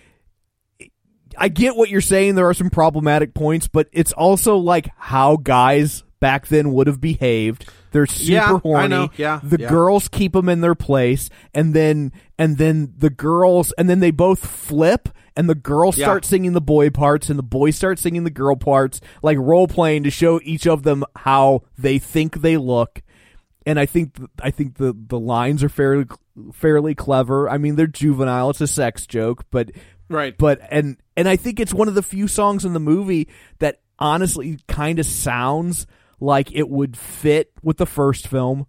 I get what you're saying. There are some problematic points, but it's also like how guys back then would have behaved. They're super Yeah, I horny. know. Yeah, the yeah. girls keep them in their place, and then and then the girls, and then they both flip, and the girls Yeah. start singing the boy parts, and the boys start singing the girl parts, like role playing to show each of them how they think they look. And I think I think the, the lines are fairly fairly clever. I mean, they're juvenile. It's a sex joke, but Right. but and and I think it's one of the few songs in the movie that honestly kind of sounds like it would fit with the first film.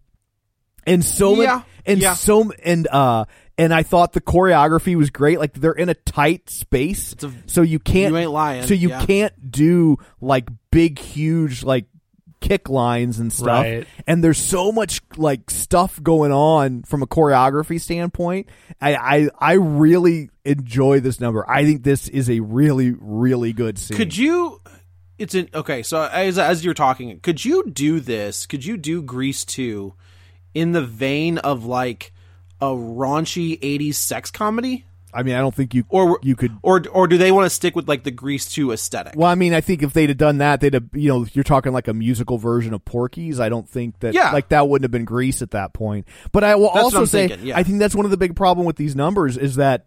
And so many, Yeah. and Yeah. so and uh and I thought the choreography was great. Like they're in a tight space, a- so you can't you ain't lying. So you Yeah. can't do like big, huge like kick lines and stuff. Right. And there's so much like stuff going on from a choreography standpoint. I, I I really enjoy this number. I think this is a really really good scene. Could you? It's an okay. So as as you're talking, could you do this? Could you do Grease two in the vein of like a raunchy eighties sex comedy? I mean, I don't think you Or you could. or or do they want to stick with like the Grease two aesthetic? Well, I mean, I think if they'd have done that, they'd have, you know, you're talking like a musical version of Porky's. I don't think that, Yeah. like, that wouldn't have been Grease at that point. But I will That's what also I'm say, thinking, yeah. I think that's one of the big problem with these numbers is that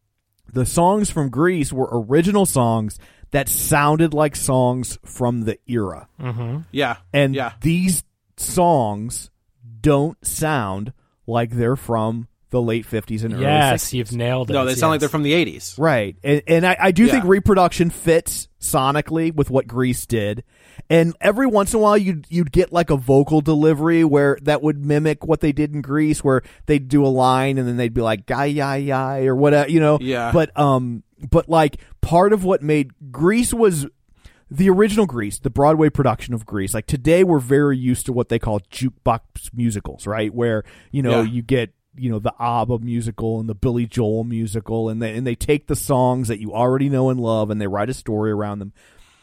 the songs from Grease were original songs that sounded like songs from the era. Yeah, And yeah, these songs don't sound like they're from the late fifties and early Yes, sixties. you've nailed it. no, they sound like Yes. they're from the eighties. Right. And, and I, I do think Yeah. reproduction fits sonically with what Grease did. And every once in a while you'd you'd get like a vocal delivery where that would mimic what they did in Grease, where they'd do a line and then they'd be like guy yi yi or whatever, you know. Yeah. But um but like part of what made Grease was the original Grease, the Broadway production of Grease. Like today we're very used to what they call jukebox musicals, right? Where, you know, Yeah. you get, you know, the ABBA musical and the Billy Joel musical, and they and they take the songs that you already know and love and they write a story around them.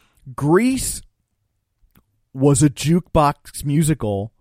Grease was a jukebox musical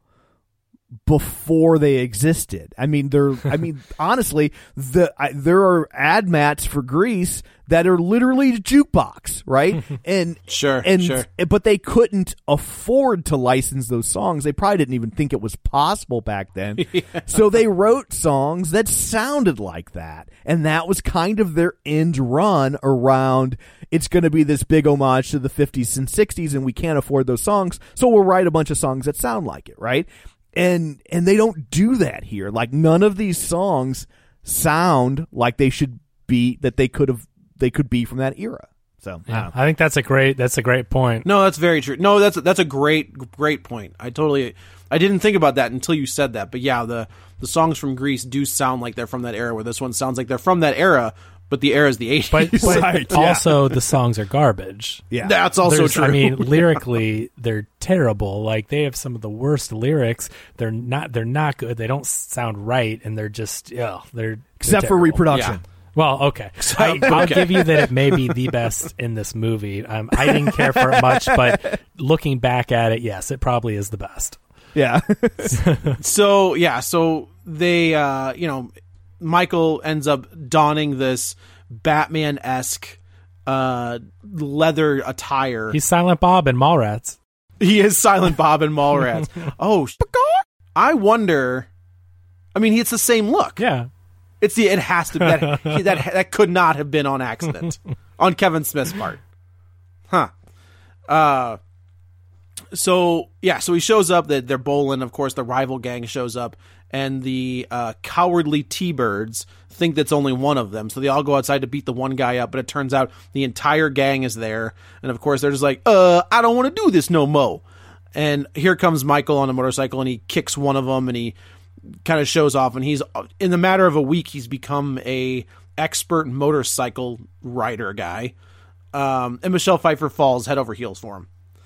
before they existed. I mean, they're. I mean, honestly, the I, there are ad mats for Grease that are literally jukebox, right? And Sure, and sure. but they couldn't afford to license those songs. They probably didn't even think it was possible back then. So they wrote songs that sounded like that, and that was kind of their end run around. It's going to be this big homage to the fifties and sixties, and we can't afford those songs, so we'll write a bunch of songs that sound like it, right? And and they don't do that here. Like none of these songs sound like they should be, that they could have they could be from that era. So I don't Yeah, know. I think that's a great that's a great point. No, that's very true. No, that's that's a great great point. I totally I didn't think about that until you said that. But yeah, the the songs from Grease do sound like they're from that era, where this one sounds like they're from that era, but the era is the eighties. But, but Right, also the songs are garbage. Yeah. That's also There's- true. I mean, lyrically, they're terrible. Like they have some of the worst lyrics. They're not. They're not good. They don't sound right, and they're just. Ugh, they're Except they're for terrible. reproduction. Yeah. Well, okay. I, I'll Okay. give you that it may be the best in this movie. Um, I didn't care for it much, but looking back at it, yes, it probably is the best. Yeah. So yeah, so they, uh, you know, Michael ends up donning this Batman-esque uh, leather attire. He's Silent Bob and Mallrats. He is Silent Bob and Mallrats. Oh, sh- I wonder. I mean, it's the same look. Yeah. It's the. It has to. That that that could not have been on accident on Kevin Smith's part, huh? Uh. So yeah, so he shows up. That they're bowling. Of course, the rival gang shows up, and the uh, cowardly T-Birds think that's only one of them. So they all go outside to beat the one guy up. But it turns out the entire gang is there, and of course they're just like, "Uh, I don't want to do this no mo." And here comes Michael on a motorcycle, and he kicks one of them, and he kind of shows off. And he's in the matter of a week, he's become a expert motorcycle rider guy. Um, and Michelle Pfeiffer falls head over heels for him.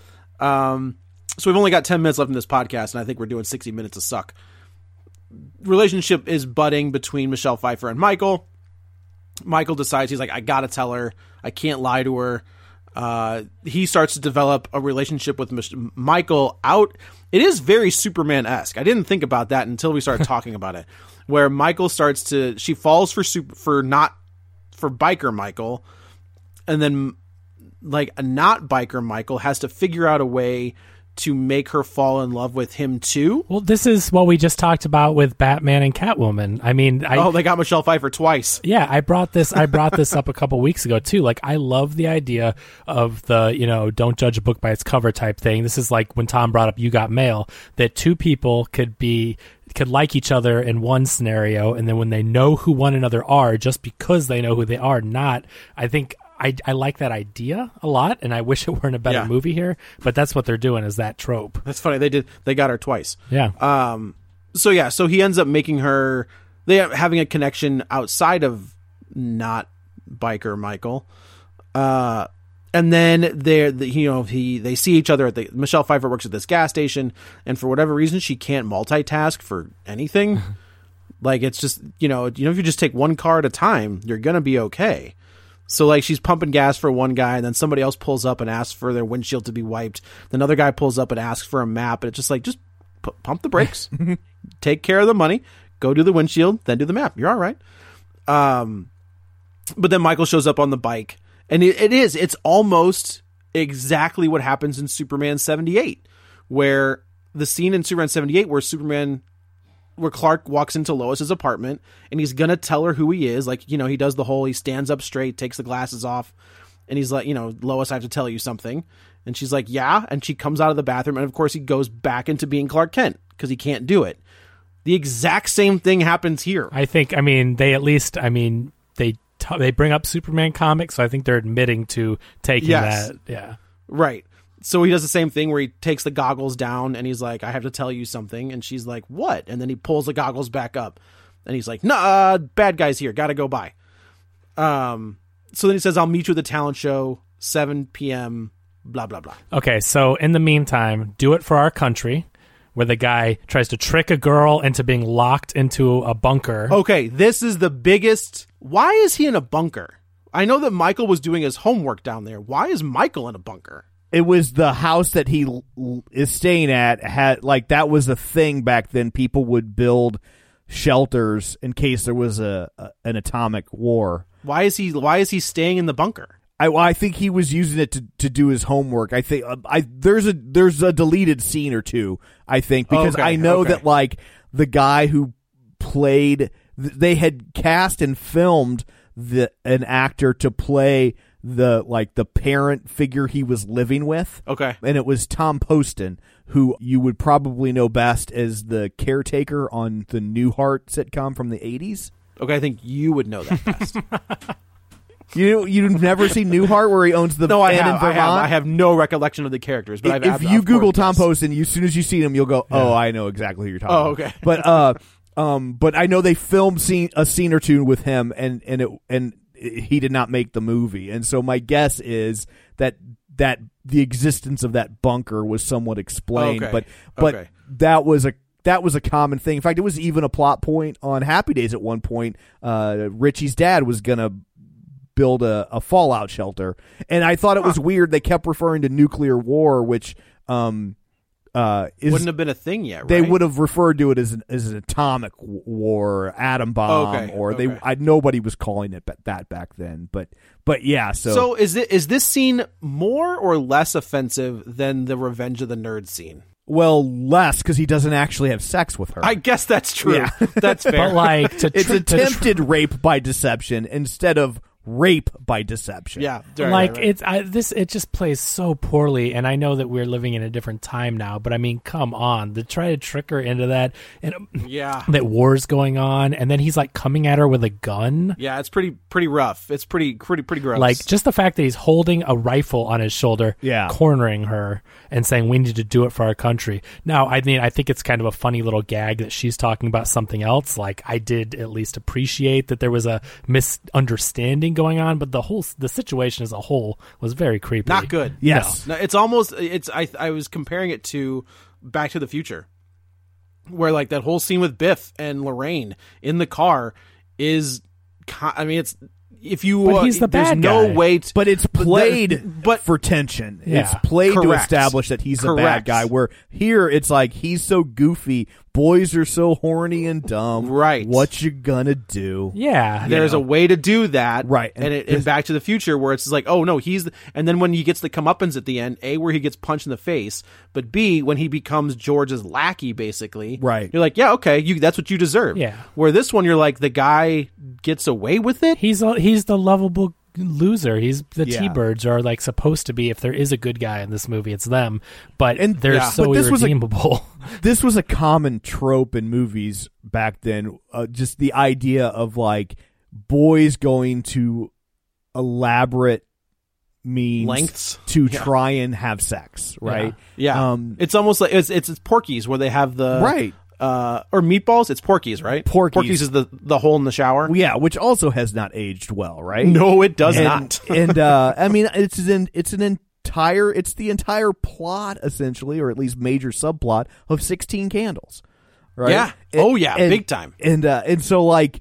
Um, so we've only got ten minutes left in this podcast, and I think we're doing sixty minutes of suck. Relationship is budding between Michelle Pfeiffer and Michael. Michael decides, he's like, I gotta tell her, I can't lie to her. Uh, he starts to develop a relationship with Mich- Michael out. It is very Superman-esque. I didn't think about that until we started talking about it, where Michael starts to, she falls for super, for not, for biker Michael. And then like a not biker Michael has to figure out a way to make her fall in love with him too. Well, this is what we just talked about with Batman and Catwoman. I mean, I, oh, they got Michelle Pfeiffer twice. yeah, I brought this. I brought this up a couple weeks ago too. Like, I love the idea of the, you know, don't judge a book by its cover type thing. This is like when Tom brought up You Got Mail, that two people could be could like each other in one scenario, and then when they know who one another are, just because they know who they are, not. I think. I, I like that idea a lot, and I wish it weren't a better Yeah. movie here. But that's what they're doing, is that trope. That's funny. They did. They got her twice. Yeah. Um. So yeah. So he ends up making her. They are having a connection outside of not biker Michael. Uh. And then they're, the, you know, he they see each other at the. Michelle Pfeiffer works at this gas station, and for whatever reason, she can't multitask for anything. Like, it's just, you know, you know, if you just take one car at a time, you're gonna be okay. So, like, she's pumping gas for one guy, and then somebody else pulls up and asks for their windshield to be wiped. Then another guy pulls up and asks for a map, and it's just like, just p- pump the brakes, take care of the money, go do the windshield, then do the map. You're all right. Um, but then Michael shows up on the bike, and it, it is, it's almost exactly what happens in Superman seventy-eight, where the scene in Superman seventy-eight where Superman... where Clark walks into Lois's apartment and he's going to tell her who he is. Like, you know, he does the whole, he stands up straight, takes the glasses off, and he's like, you know, Lois, I have to tell you something. And she's like, yeah. And she comes out of the bathroom, and of course he goes back into being Clark Kent because he can't do it. The exact same thing happens here. I think, I mean, they at least, I mean, they t- they bring up Superman comics, so I think they're admitting to taking Yes. that. Yeah. Right. So he does the same thing where he takes the goggles down and he's like, I have to tell you something. And she's like, what? And then he pulls the goggles back up and he's like, nah, bad guy's here. Got to go by. Um, so then he says, I'll meet you at the talent show, seven p.m., blah, blah, blah. Okay, so in the meantime, Do It for Our Country, where the guy tries to trick a girl into being locked into a bunker. Okay, this is the biggest. Why is he in a bunker? I know that Michael was doing his homework down there. Why is Michael in a bunker? It was the house that he l- l- is staying at. Had like that was a thing back then. People would build shelters in case there was a, a an atomic war. Why is he? Why is he staying in the bunker? I, I think he was using it to, to do his homework. I think uh, I there's a there's a deleted scene or two. I think because Okay, I know okay. that like the guy who played, they had cast and filmed the an actor to play the like the parent figure he was living with. Okay. And it was Tom Poston, who you would probably know best as the caretaker on the Newhart sitcom from the eighties. Okay, I think you would know that best. You you've never seen Newhart, where he owns the No, I inn have, in I Vermont? have. I have no recollection of the characters, but I've, if I've, you of Google course, Tom yes. Poston, you, as soon as you see him, you'll go, "Oh, I know exactly who you're talking Oh, about." okay. But uh, um, but I know they filmed scene, a scene or two with him, and and it and he did not make the movie. And so my guess is that that the existence of that bunker was somewhat explained, Okay. but but Okay. that was a that was a common thing. In fact, it was even a plot point on Happy Days at one point. Uh, Richie's dad was gonna build a, a fallout shelter, and I thought it was weird. They kept referring to nuclear war, which um uh is, Wouldn't have been a thing yet, right? they would have referred to it as an as an atomic w- war, atom bomb, Okay, or they okay. I, nobody was calling it that back then. But but yeah, so, So is it is this scene more or less offensive than the Revenge of the Nerds scene? well less because he doesn't actually have sex with her. I guess that's true. Yeah. That's fair. But like to it's tr- to tr- attempted rape by deception instead of rape by deception. yeah, right, like right, right. it's I, this it just plays so poorly, and I know that we're living in a different time now, but I mean, come on, to try to trick her into that, and yeah, that war's going on, and then he's like coming at her with a gun. yeah. It's pretty pretty rough. It's pretty pretty pretty gross. Like just the fact that he's holding a rifle on his shoulder, Yeah. cornering her and saying we need to do it for our country. Now, I mean, I think it's kind of a funny little gag that she's talking about something else. Like I did at least appreciate that there was a misunderstanding going on, but the whole the situation as a whole was very creepy. not good. Yes. No, it's almost it's I I was comparing it to Back to the Future, where like that whole scene with Biff and Lorraine in the car is, co- I mean, it's if you But uh, he's the there's bad no guy. way, to, But it's played the- but for tension. Yeah. It's played to Correct. establish that he's a bad Correct. guy. Where here it's like he's so goofy. Boys are so horny and dumb. Right. What you gonna do? Yeah, there's know. a way to do that, Right. And, And it, in this- Back to the Future, where it's like, oh no, he's, the, and then when he gets the comeuppance at the end, A, where he gets punched in the face, but B, when he becomes George's lackey, basically, Right. You're like, yeah, okay, you that's what you deserve. Yeah. Where this one, you're like, the guy gets away with it. he's a, he's the lovable loser. He's the Yeah. T-Birds are like supposed to be. If there is a good guy in this movie, it's them. But And- they're yeah. so But this was a- irredeemable. This was a common trope in movies back then. Uh, just the idea of like boys going to elaborate means Lengths. to Yeah. try and have sex, right? Yeah, Um, it's almost like it's it's, it's Porky's where they have the Right. uh, or Meatballs. It's Porky's, right? Porky's. Porky's is the the hole in the shower. yeah, which also has not aged well, right? No, it does and, not. and uh, I mean, it's an it's an entire it's the entire plot essentially, or at least major subplot of sixteen Candles, right? Yeah. Oh, yeah, big time. And uh, and so like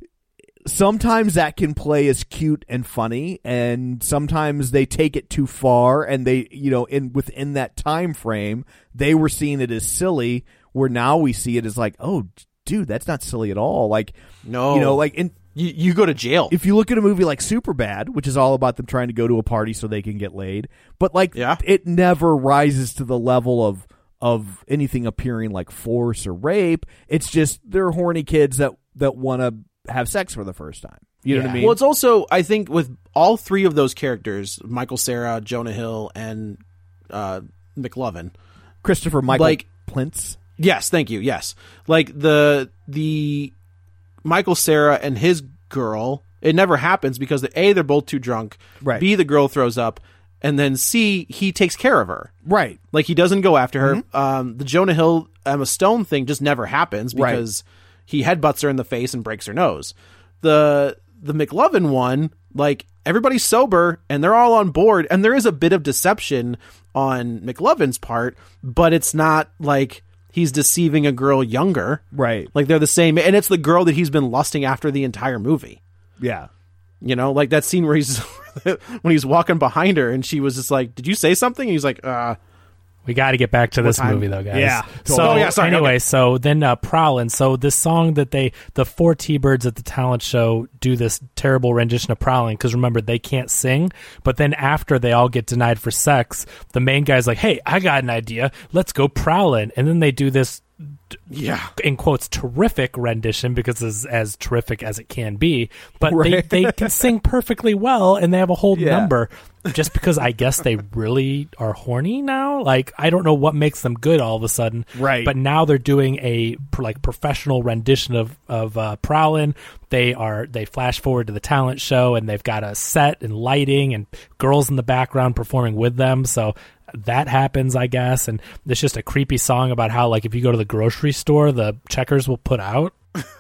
sometimes that can play as cute and funny, and sometimes they take it too far, and they you know in within that time frame they were seeing it as silly, where now we see it as like, oh, dude, that's not silly at all. Like No. you know, like in. You, you go to jail. If you look at a movie like Superbad, which is all about them trying to go to a party so they can get laid, but like Yeah. it never rises to the level of of anything appearing like force or rape. It's just they're horny kids that that want to have sex for the first time. You know what I Yeah. mean? Well, it's also, I think, with all three of those characters, Michael Cera, Jonah Hill, and uh, McLovin. Christopher Michael like- Plintz. Yes, thank you. Yes, like the the Michael Cera and his girl. It never happens because the, A, they're both too drunk. Right. B, the girl throws up, and then C, he takes care of her. Right. Like he doesn't go after her. Um, the Jonah Hill Emma Stone thing just never happens Right. because he headbutts her in the face and breaks her nose. The the McLovin one, like everybody's sober and they're all on board, and there is a bit of deception on McLovin's part, but it's not like he's deceiving a girl younger. Right. Like they're the same, and it's the girl that he's been lusting after the entire movie. Yeah. You know, like that scene where he's when he's walking behind her and she was just like, "Did you say something?" And he's like, "Uh." We got to get back to this time? movie, though, guys. Yeah, So totally. Oh, yeah, sorry, anyway, okay. so then uh, Prowlin. So this song that they, the four T-Birds at the talent show, do this terrible rendition of Prowlin because remember they can't sing. But then after they all get denied for sex, the main guy's like, "Hey, I got an idea. Let's go Prowlin." And then they do this, Yeah. in quotes, terrific rendition because it's as terrific as it can be. But Right. they, they can sing perfectly well, and they have a whole Yeah. number. Just because I guess they really are horny now. Like, I don't know what makes them good all of a sudden. Right. But now they're doing a like professional rendition of of uh, Prowlin. They are they flash forward to the talent show, and they've got a set and lighting and girls in the background performing with them. So that happens, I guess. And it's just a creepy song about how, like, if you go to the grocery store, the checkers will put out.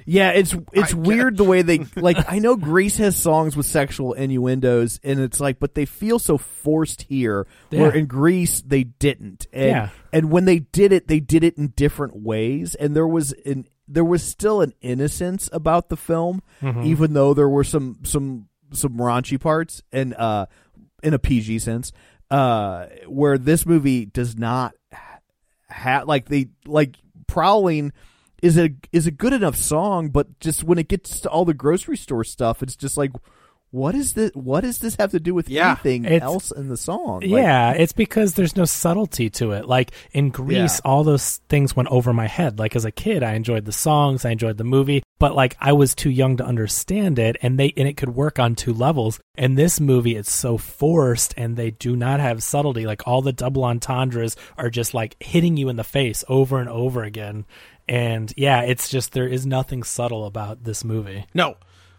Yeah, it's it's weird the way they like. I know Grease has songs with sexual innuendos, and it's like, but they feel so forced here. Yeah. Where in Grease they didn't, and Yeah. and when they did it, they did it in different ways, and there was an there was still an innocence about the film, Mhm. even though there were some some some raunchy parts, and uh, in a P G sense, uh, where this movie does not have like they like Prowling. Is a is a good enough song, but just when it gets to all the grocery store stuff, it's just like, what is this? What does this have to do with Yeah. anything It's- else in the song? Like, Yeah, it's because there's no subtlety to it. Like in Grease, Yeah. all those things went over my head. Like as a kid, I enjoyed the songs, I enjoyed the movie, but like I was too young to understand it, and they and it could work on two levels. In this movie, it's so forced, and they do not have subtlety. Like all the double entendres are just like hitting you in the face over and over again. And yeah, it's just there is nothing subtle about this movie. No.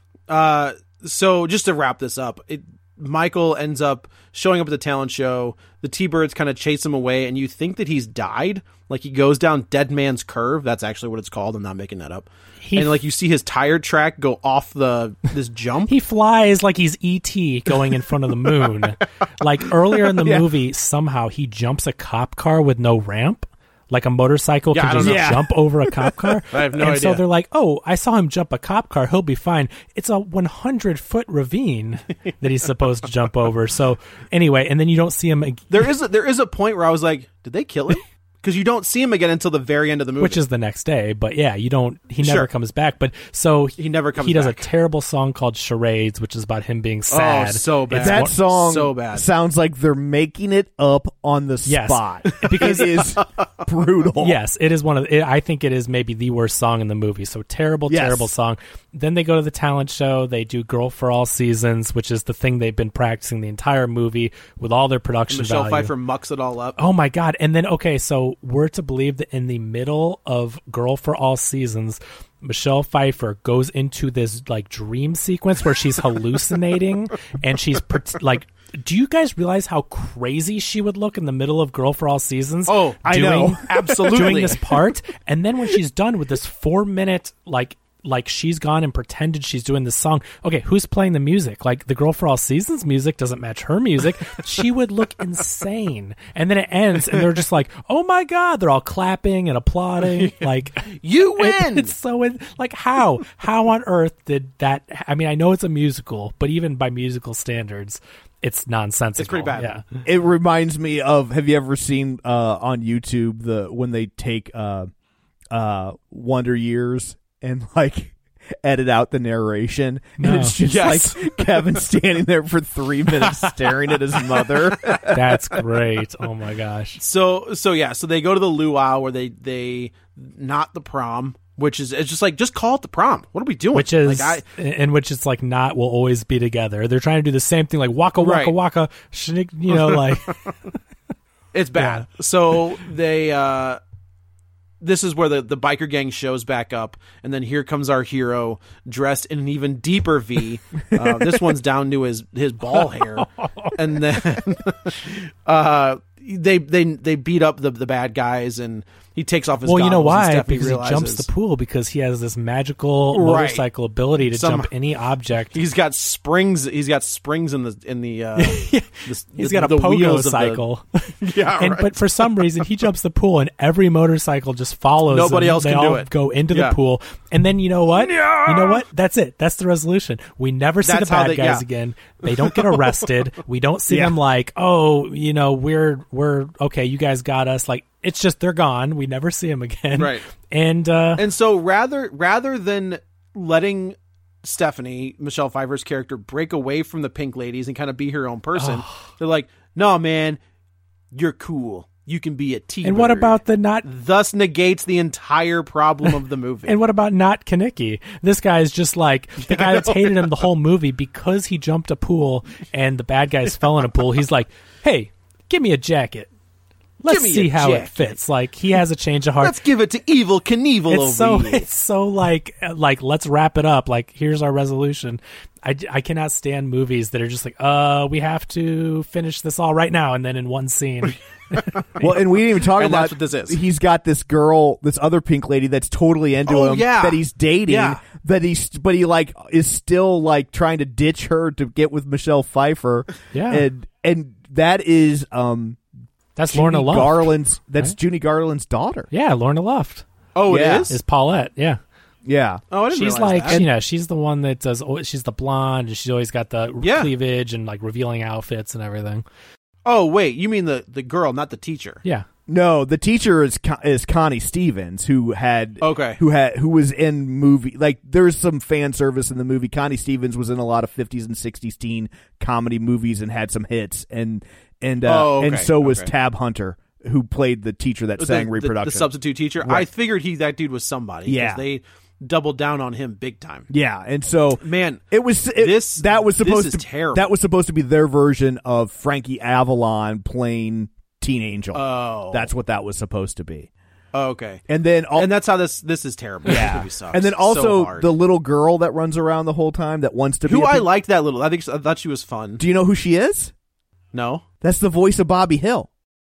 Uh, so just to wrap this up, it, Michael ends up showing up at the talent show. The T-Birds kind of chase him away, and you think that he's died. Like he goes down Dead Man's Curve. That's actually what it's called. I'm not making that up. He and like you see his tire track go off the this jump. He flies like he's E T going in front of the moon. Like earlier in the Yeah. movie, somehow he jumps a cop car with no ramp. Like a motorcycle Yeah, I can don't just know. Yeah. jump over a cop car. I have no and so idea. they're like, oh, I saw him jump a cop car. He'll be fine. It's a one hundred foot ravine that he's supposed to jump over. So anyway, and then you don't see him ag- There is a, there is a point where I was like, did they kill him? Because you don't see him again until the very end of the movie. which is the next day. But yeah, you don't. He never Sure. comes back. But so He never comes He does back. a terrible song called Charades, which is about him being sad. Oh, so bad. It's that one- song so bad. sounds like they're making it up on the Yes. spot because it is brutal. Yes, it is one of. It, I think it is maybe the worst song in the movie. So terrible, Yes. terrible song. Then they go to the talent show. They do "Girl for All Seasons," which is the thing they've been practicing the entire movie with all their production Michelle value. Pfeiffer mucks it all up. Oh my god! And then okay, so we're to believe that in the middle of "Girl for All Seasons," Michelle Pfeiffer goes into this like dream sequence where she's hallucinating and she's pret- like. Do you guys realize how crazy she would look in the middle of "Girl for All Seasons"? Oh, I doing, know. Absolutely. doing this part, and then when she's done with this four minute like. Like she's gone and pretended she's doing this song. Okay, who's playing the music? Like the "Girl for All Seasons" music doesn't match her music. She would look insane. And then it ends, and they're just like, "Oh my god!" They're all clapping and applauding. Like You win! it- it's so in, like how how on earth did that? I mean, I know it's a musical, but even by musical standards, it's nonsensical. It's pretty bad. Yeah. It reminds me of. Have you ever seen uh, on YouTube the when they take uh, uh, Wonder Years and like edit out the narration, No. and it's just Yes. like Kevin standing there for three minutes staring at his mother. That's great. Oh my gosh. So so yeah, so they go to the luau where they they not the prom, which is it's just like just call it the prom. What are we doing? Which is, like I, in which it's like not will always be together. They're trying to do the same thing, like waka waka Right. waka, shnik, you know, like it's bad. So they uh this is where the, the biker gang shows back up, and then here comes our hero dressed in an even deeper V. Uh, this one's down to his, his ball hair, and then uh, they they they beat up the the bad guys, and he takes off his. well, you know goggles, and why? Stephanie Because he jumps realizes- the pool because he has this magical Right. motorcycle ability to Some- jump any object. He's got springs. He's got springs in the in the. Uh, this, He's the, got a the pogo wheels of the- cycle. yeah, And right. but for some reason he jumps the pool and every motorcycle just follows. Nobody him. else they can do all it. Go into Yeah. the pool, and then you know what? You know what? That's it. That's the resolution. We never see That's the how bad they- guys yeah. again. They don't get arrested. We don't see Yeah. them like, oh, you know, we're we're okay. You guys got us. Like it's just they're gone. We never see them again. Right. And uh, And so rather rather than letting Stephanie, Michelle Pfeiffer's character, break away from the Pink Ladies and kind of be her own person, they're like, no, man, you're cool. You can be a T-bird. and what about the not? Thus negates the entire problem of the movie. And what about not Kaneki? This guy is just like the guy that's hated him the whole movie because he jumped a pool and the bad guys fell in a pool. He's like, hey, give me a jacket. let's Give me see a how it jacket. fits. Like he has a change of heart. Let's give it to Evil Knievel over it's so here. it's so like like let's wrap it up. Like here's our resolution. I, I cannot stand movies that are just like uh we have to finish this all right now and then in one scene. Well, and we didn't even talk And about that's what this is. He's got this girl, this other pink lady that's totally into Oh, him. yeah. That he's dating. Yeah. That he's, but he like is still like trying to ditch her to get with Michelle Pfeiffer. Yeah. and and that is um That's Judy Lorna Luft. Garland's. That's right? Judy Garland's daughter. Yeah, Lorna Luft Oh, Yeah. it is? is Paulette. Yeah. Yeah. Oh, I didn't She's realize like, that. you know, she's the one that does. oh, She's the blonde, and she's always got the Yeah. cleavage and like revealing outfits and everything. Oh, wait, you mean the, the girl, not the teacher. Yeah, No, the teacher is Con- is Connie Stevens, who had Okay. who had who was in movie like there's some fan service in the movie. Connie Stevens was in a lot of fifties and sixties teen comedy movies and had some hits, and and uh, Oh, okay, and so was okay. Tab Hunter, who played the teacher that The- sang the, reproduction. The, substitute teacher. I Right. figured he that dude was somebody. 'cause Yeah. They doubled down on him big time. Yeah, and so Man, it was it, this- that was this supposed is to terrible. that was supposed to be their version of Frankie Avalon playing Teen Angel. Oh. That's what that was supposed to be. okay. And then all, And that's how this this is terrible. This yeah, movie sucks and then so also hard. the little girl that runs around the whole time that wants to be. who a I pink- liked that little. I think I thought she was fun. Do you know who she is? No. That's the voice of Bobby Hill.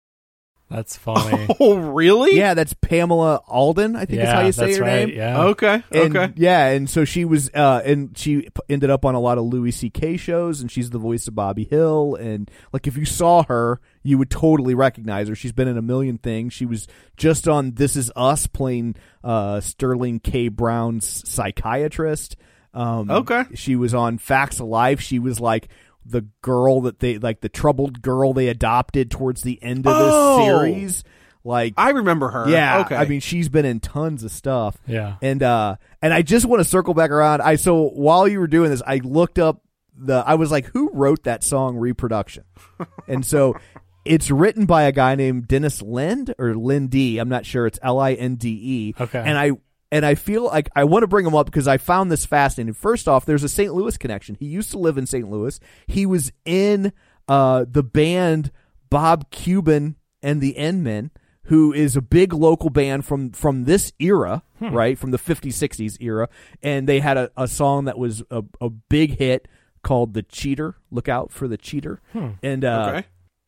that's funny. Oh, really? Yeah, that's Pamela Alden, I think is yeah, how you say that's her right. name. Yeah. Okay. And, okay. Yeah, and so she was, uh, and she p- ended up on a lot of Louis C K shows, and she's the voice of Bobby Hill. And like, if you saw her, you would totally recognize her. She's been in a million things. She was just on This Is Us playing uh, Sterling K. Brown's psychiatrist. Um, Okay. She was on Facts of Life. She was like the girl that they, like the troubled girl they adopted towards the end of Oh. this series. Like, I remember her. yeah, Okay. I mean, she's been in tons of stuff. Yeah. And uh and I just want to circle back around. I so while you were doing this, I looked up the I was like, who wrote that song Reproduction? And so it's written by a guy named Dennis Lind or Lindy. I'm not sure. It's L I N D E. Okay. And I and I feel like I want to bring him up because I found this fascinating. First off, there's a Saint Louis connection. He used to live in Saint Louis. He was in uh the band Bob Cuban and the N-Men, who is a big local band from, from this era, Hmm. right, from the fifties, sixties era, and they had a, a song that was a, a big hit called The Cheater. Look out for The Cheater. Hmm. And uh, Okay.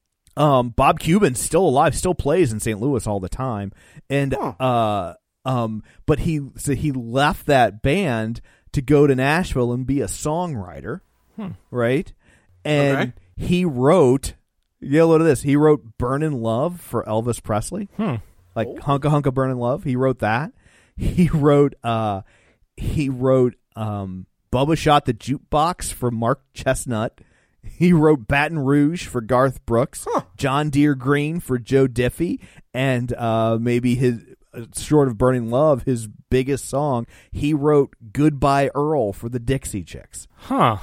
um, Bob Cuban's still alive, still plays in Saint Louis all the time, and Huh. uh, um, but he so he left that band to go to Nashville and be a songwriter, Hmm. right? And Okay. he wrote. Yeah, look at this. He wrote "Burnin' Love" for Elvis Presley, Hmm. like "Hunka Hunka Burnin' Love." He wrote that. He wrote. Uh, he wrote. Um, Bubba Shot the Jukebox for Mark Chestnut. He wrote Baton Rouge for Garth Brooks. Huh. John Deere Green for Joe Diffie, and uh, maybe his uh, short of "Burning Love," his biggest song. He wrote "Goodbye Earl" for the Dixie Chicks. Huh.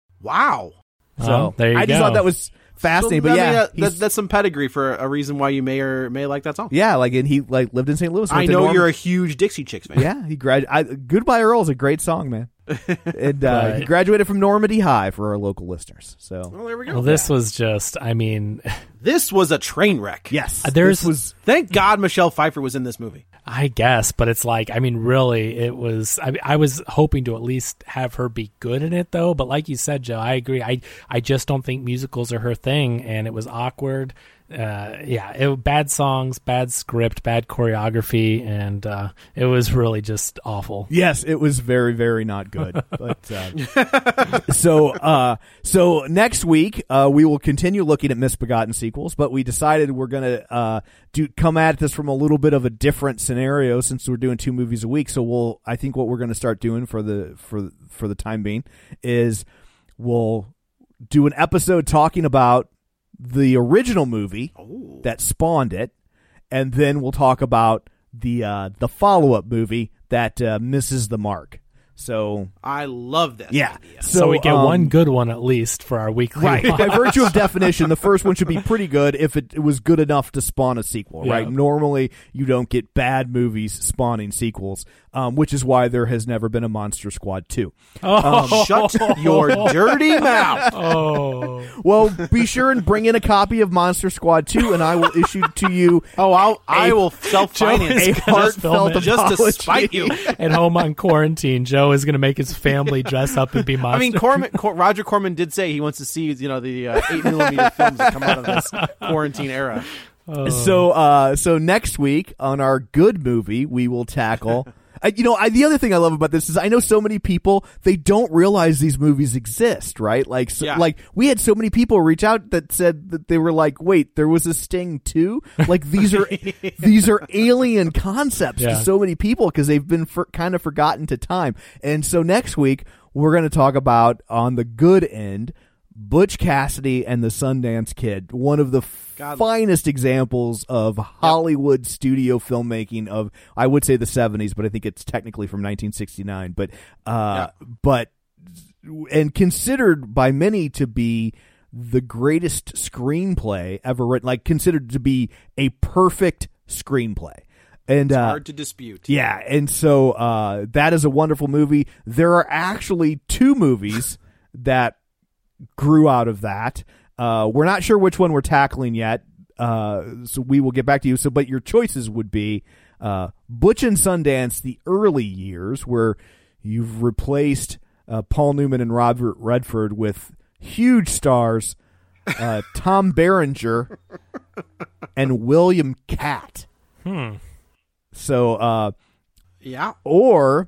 Wow. So Well, there you I just go. thought that was fascinating. So, but I yeah, mean, uh, he's- that, that's some pedigree for a reason why you may or may like that song. yeah, like and he like lived in Saint Louis. I went to know Norman- you're a huge Dixie Chicks fan. Yeah, he grad. I, Goodbye Earl is a great song, man. And uh, Right. he graduated from Normandy High for our local listeners. So Well, there we go. Well, this was just. I mean, This was a train wreck. yes, There's- this was Thank God Michelle Pfeiffer was in this movie. I guess, but it's like, I mean, really, it was. I, I was hoping to at least have her be good in it, though. But like you said, Joe, I agree. I, I just don't think musicals are her thing, and it was awkward. Uh, yeah, it, bad songs, bad script, bad choreography, and uh, it was really just awful. yes, it was very very not good. But uh, so uh, so next week uh, we will continue looking at misbegotten sequels, but we decided we're gonna uh, do come at this from a little bit of a different scenario since we're doing two movies a week. So we'll I think what we're gonna start doing for the for for the time being is we'll do an episode talking about the original movie that spawned it, and then we'll talk about the uh, the follow up movie that uh, misses the mark. So I love this. Yeah. idea. So, So, we get um, one good one at least for our weekly. Right. watch. By virtue of definition, the first one should be pretty good if it, it was good enough to spawn a sequel, Yeah. right? Normally, you don't get bad movies spawning sequels, um, which is why there has never been a Monster Squad two. Oh, Shut your dirty mouth. oh. Well, be sure and bring in a copy of Monster Squad two, and I will issue to you Oh, I'll, I A- will self-finance a Joe is gonna heartfelt film it. just to apology. spite you. At home on quarantine, Joe is going to make his family dress up and be monsters. I mean, Corman, Cor- Roger Corman did say he wants to see, you know, the uh, eight millimeter films that come out of this quarantine era. So, uh, so next week on our good movie, we will tackle. I, you know, I, the other thing I love about this is I know so many people, they don't realize these movies exist, right? Like, so, Yeah. like we had so many people reach out that said that they were like, "Wait, there was a Sting too?" Like these are these are alien concepts Yeah. to so many people because they've been for, kind of forgotten to time. And so next week we're going to talk about on the good end, Butch Cassidy and the Sundance Kid, one of the God. finest examples of Hollywood studio filmmaking of, I would say, the seventies, but I think it's technically from nineteen sixty-nine. But, uh, but, and considered by many to be the greatest screenplay ever written, like considered to be a perfect screenplay. And uh, Hard to dispute. yeah, and so uh, that is a wonderful movie. There are actually two movies that grew out of that. Uh, we're not sure which one we're tackling yet, uh, so we will get back to you. So, but your choices would be uh, Butch and Sundance, the early years, where you've replaced uh, Paul Newman and Robert Redford with huge stars, uh, Tom Berenger and William Catt. Hmm. So, uh, Yeah. or,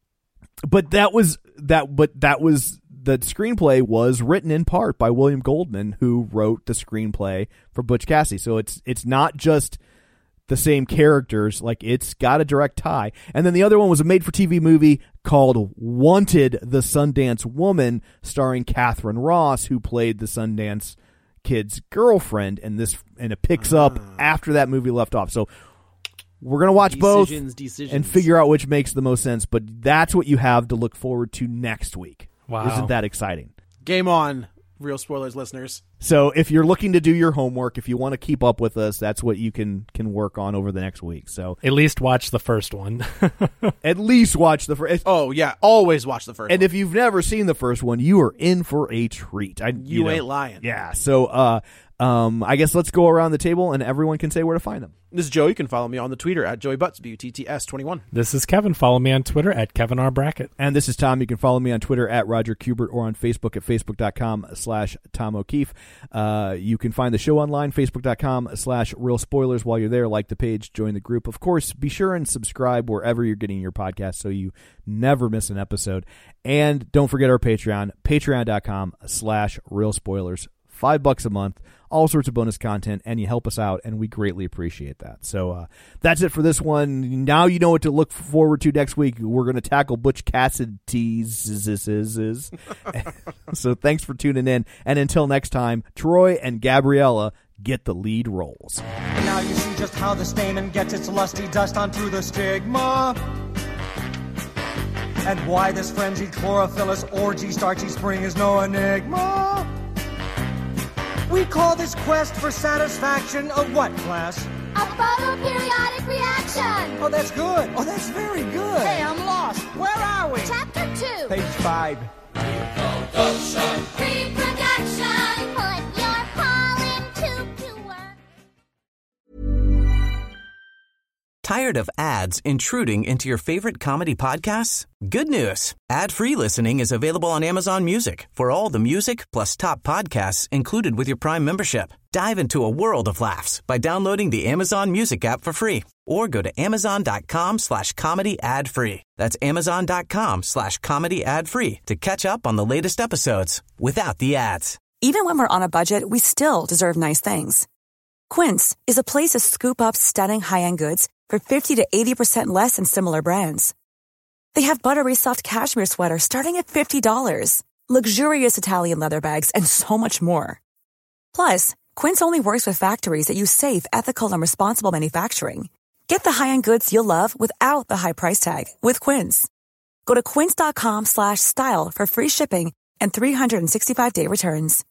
but that was that, but that was. The screenplay was written in part by William Goldman, who wrote the screenplay for Butch Cassidy. So it's it's not just the same characters, like it's got a direct tie. And then the other one was a made-for-T V movie called Wanted, the Sundance Woman, starring Catherine Ross, who played the Sundance Kid's girlfriend, and this and it picks up after that movie left off. So we're gonna watch Decisions, both decisions. and figure out which makes the most sense. But that's what you have to look forward to next week. Wow. Isn't that exciting? Game on, Real Spoilers listeners. So if you're looking to do your homework, if you want to keep up with us, that's what you can can work on over the next week. So At least watch the first one. at least watch the first. Oh, yeah. Always watch the first And one. if you've never seen the first one, you are in for a treat. I, you You know. ain't lying. Yeah. So uh, um, I guess let's go around the table and everyone can say where to find them. This is Joe. You can follow me on the Twitter at Joey Butts, B U T T S twenty-one. This is Kevin. Follow me on Twitter at Kevin R. Brackett. And this is Tom. You can follow me on Twitter at Roger Kubert or on Facebook at facebook.com slash Tom O'Keefe. Uh, you can find the show online, facebook.com slash Real Spoilers. While you're there, like the page, join the group. Of course, be sure and subscribe wherever you're getting your podcast so you never miss an episode. And don't forget our Patreon, patreon.com slash Real Spoilers. Five bucks a month, all sorts of bonus content, and you help us out, and we greatly appreciate that. So uh, that's it for this one. Now you know what to look forward to next week. We're going to tackle Butch Cassidy's. So thanks for tuning in, and until next time, Troy and Gabriella get the lead roles. Now you see just how the stamen gets its lusty dust onto the stigma. And why this frenzied chlorophyllus orgy starchy spring is no enigma. We call this quest for satisfaction a what class? A photoperiodic reaction! Oh, that's good. Oh, that's very good. Hey, I'm lost. Where are we? Chapter two. Page five. Reproduction. Reproduction. Put your pollen tube to work. Tired of ads intruding into your favorite comedy podcasts? Good news. Ad-free listening is available on Amazon Music for all the music plus top podcasts included with your Prime membership. Dive into a world of laughs by downloading the Amazon Music app for free or go to amazon.com slash comedy ad free. That's amazon.com slash comedy ad free to catch up on the latest episodes without the ads. Even when we're on a budget, we still deserve nice things. Quince is a place to scoop up stunning high-end goods for fifty to eighty percent less than similar brands. They have buttery soft cashmere sweaters starting at fifty dollars, luxurious Italian leather bags, and so much more. Plus, Quince only works with factories that use safe, ethical, and responsible manufacturing. Get the high-end goods you'll love without the high price tag with Quince. Go to quince.com slash style for free shipping and three sixty-five day returns.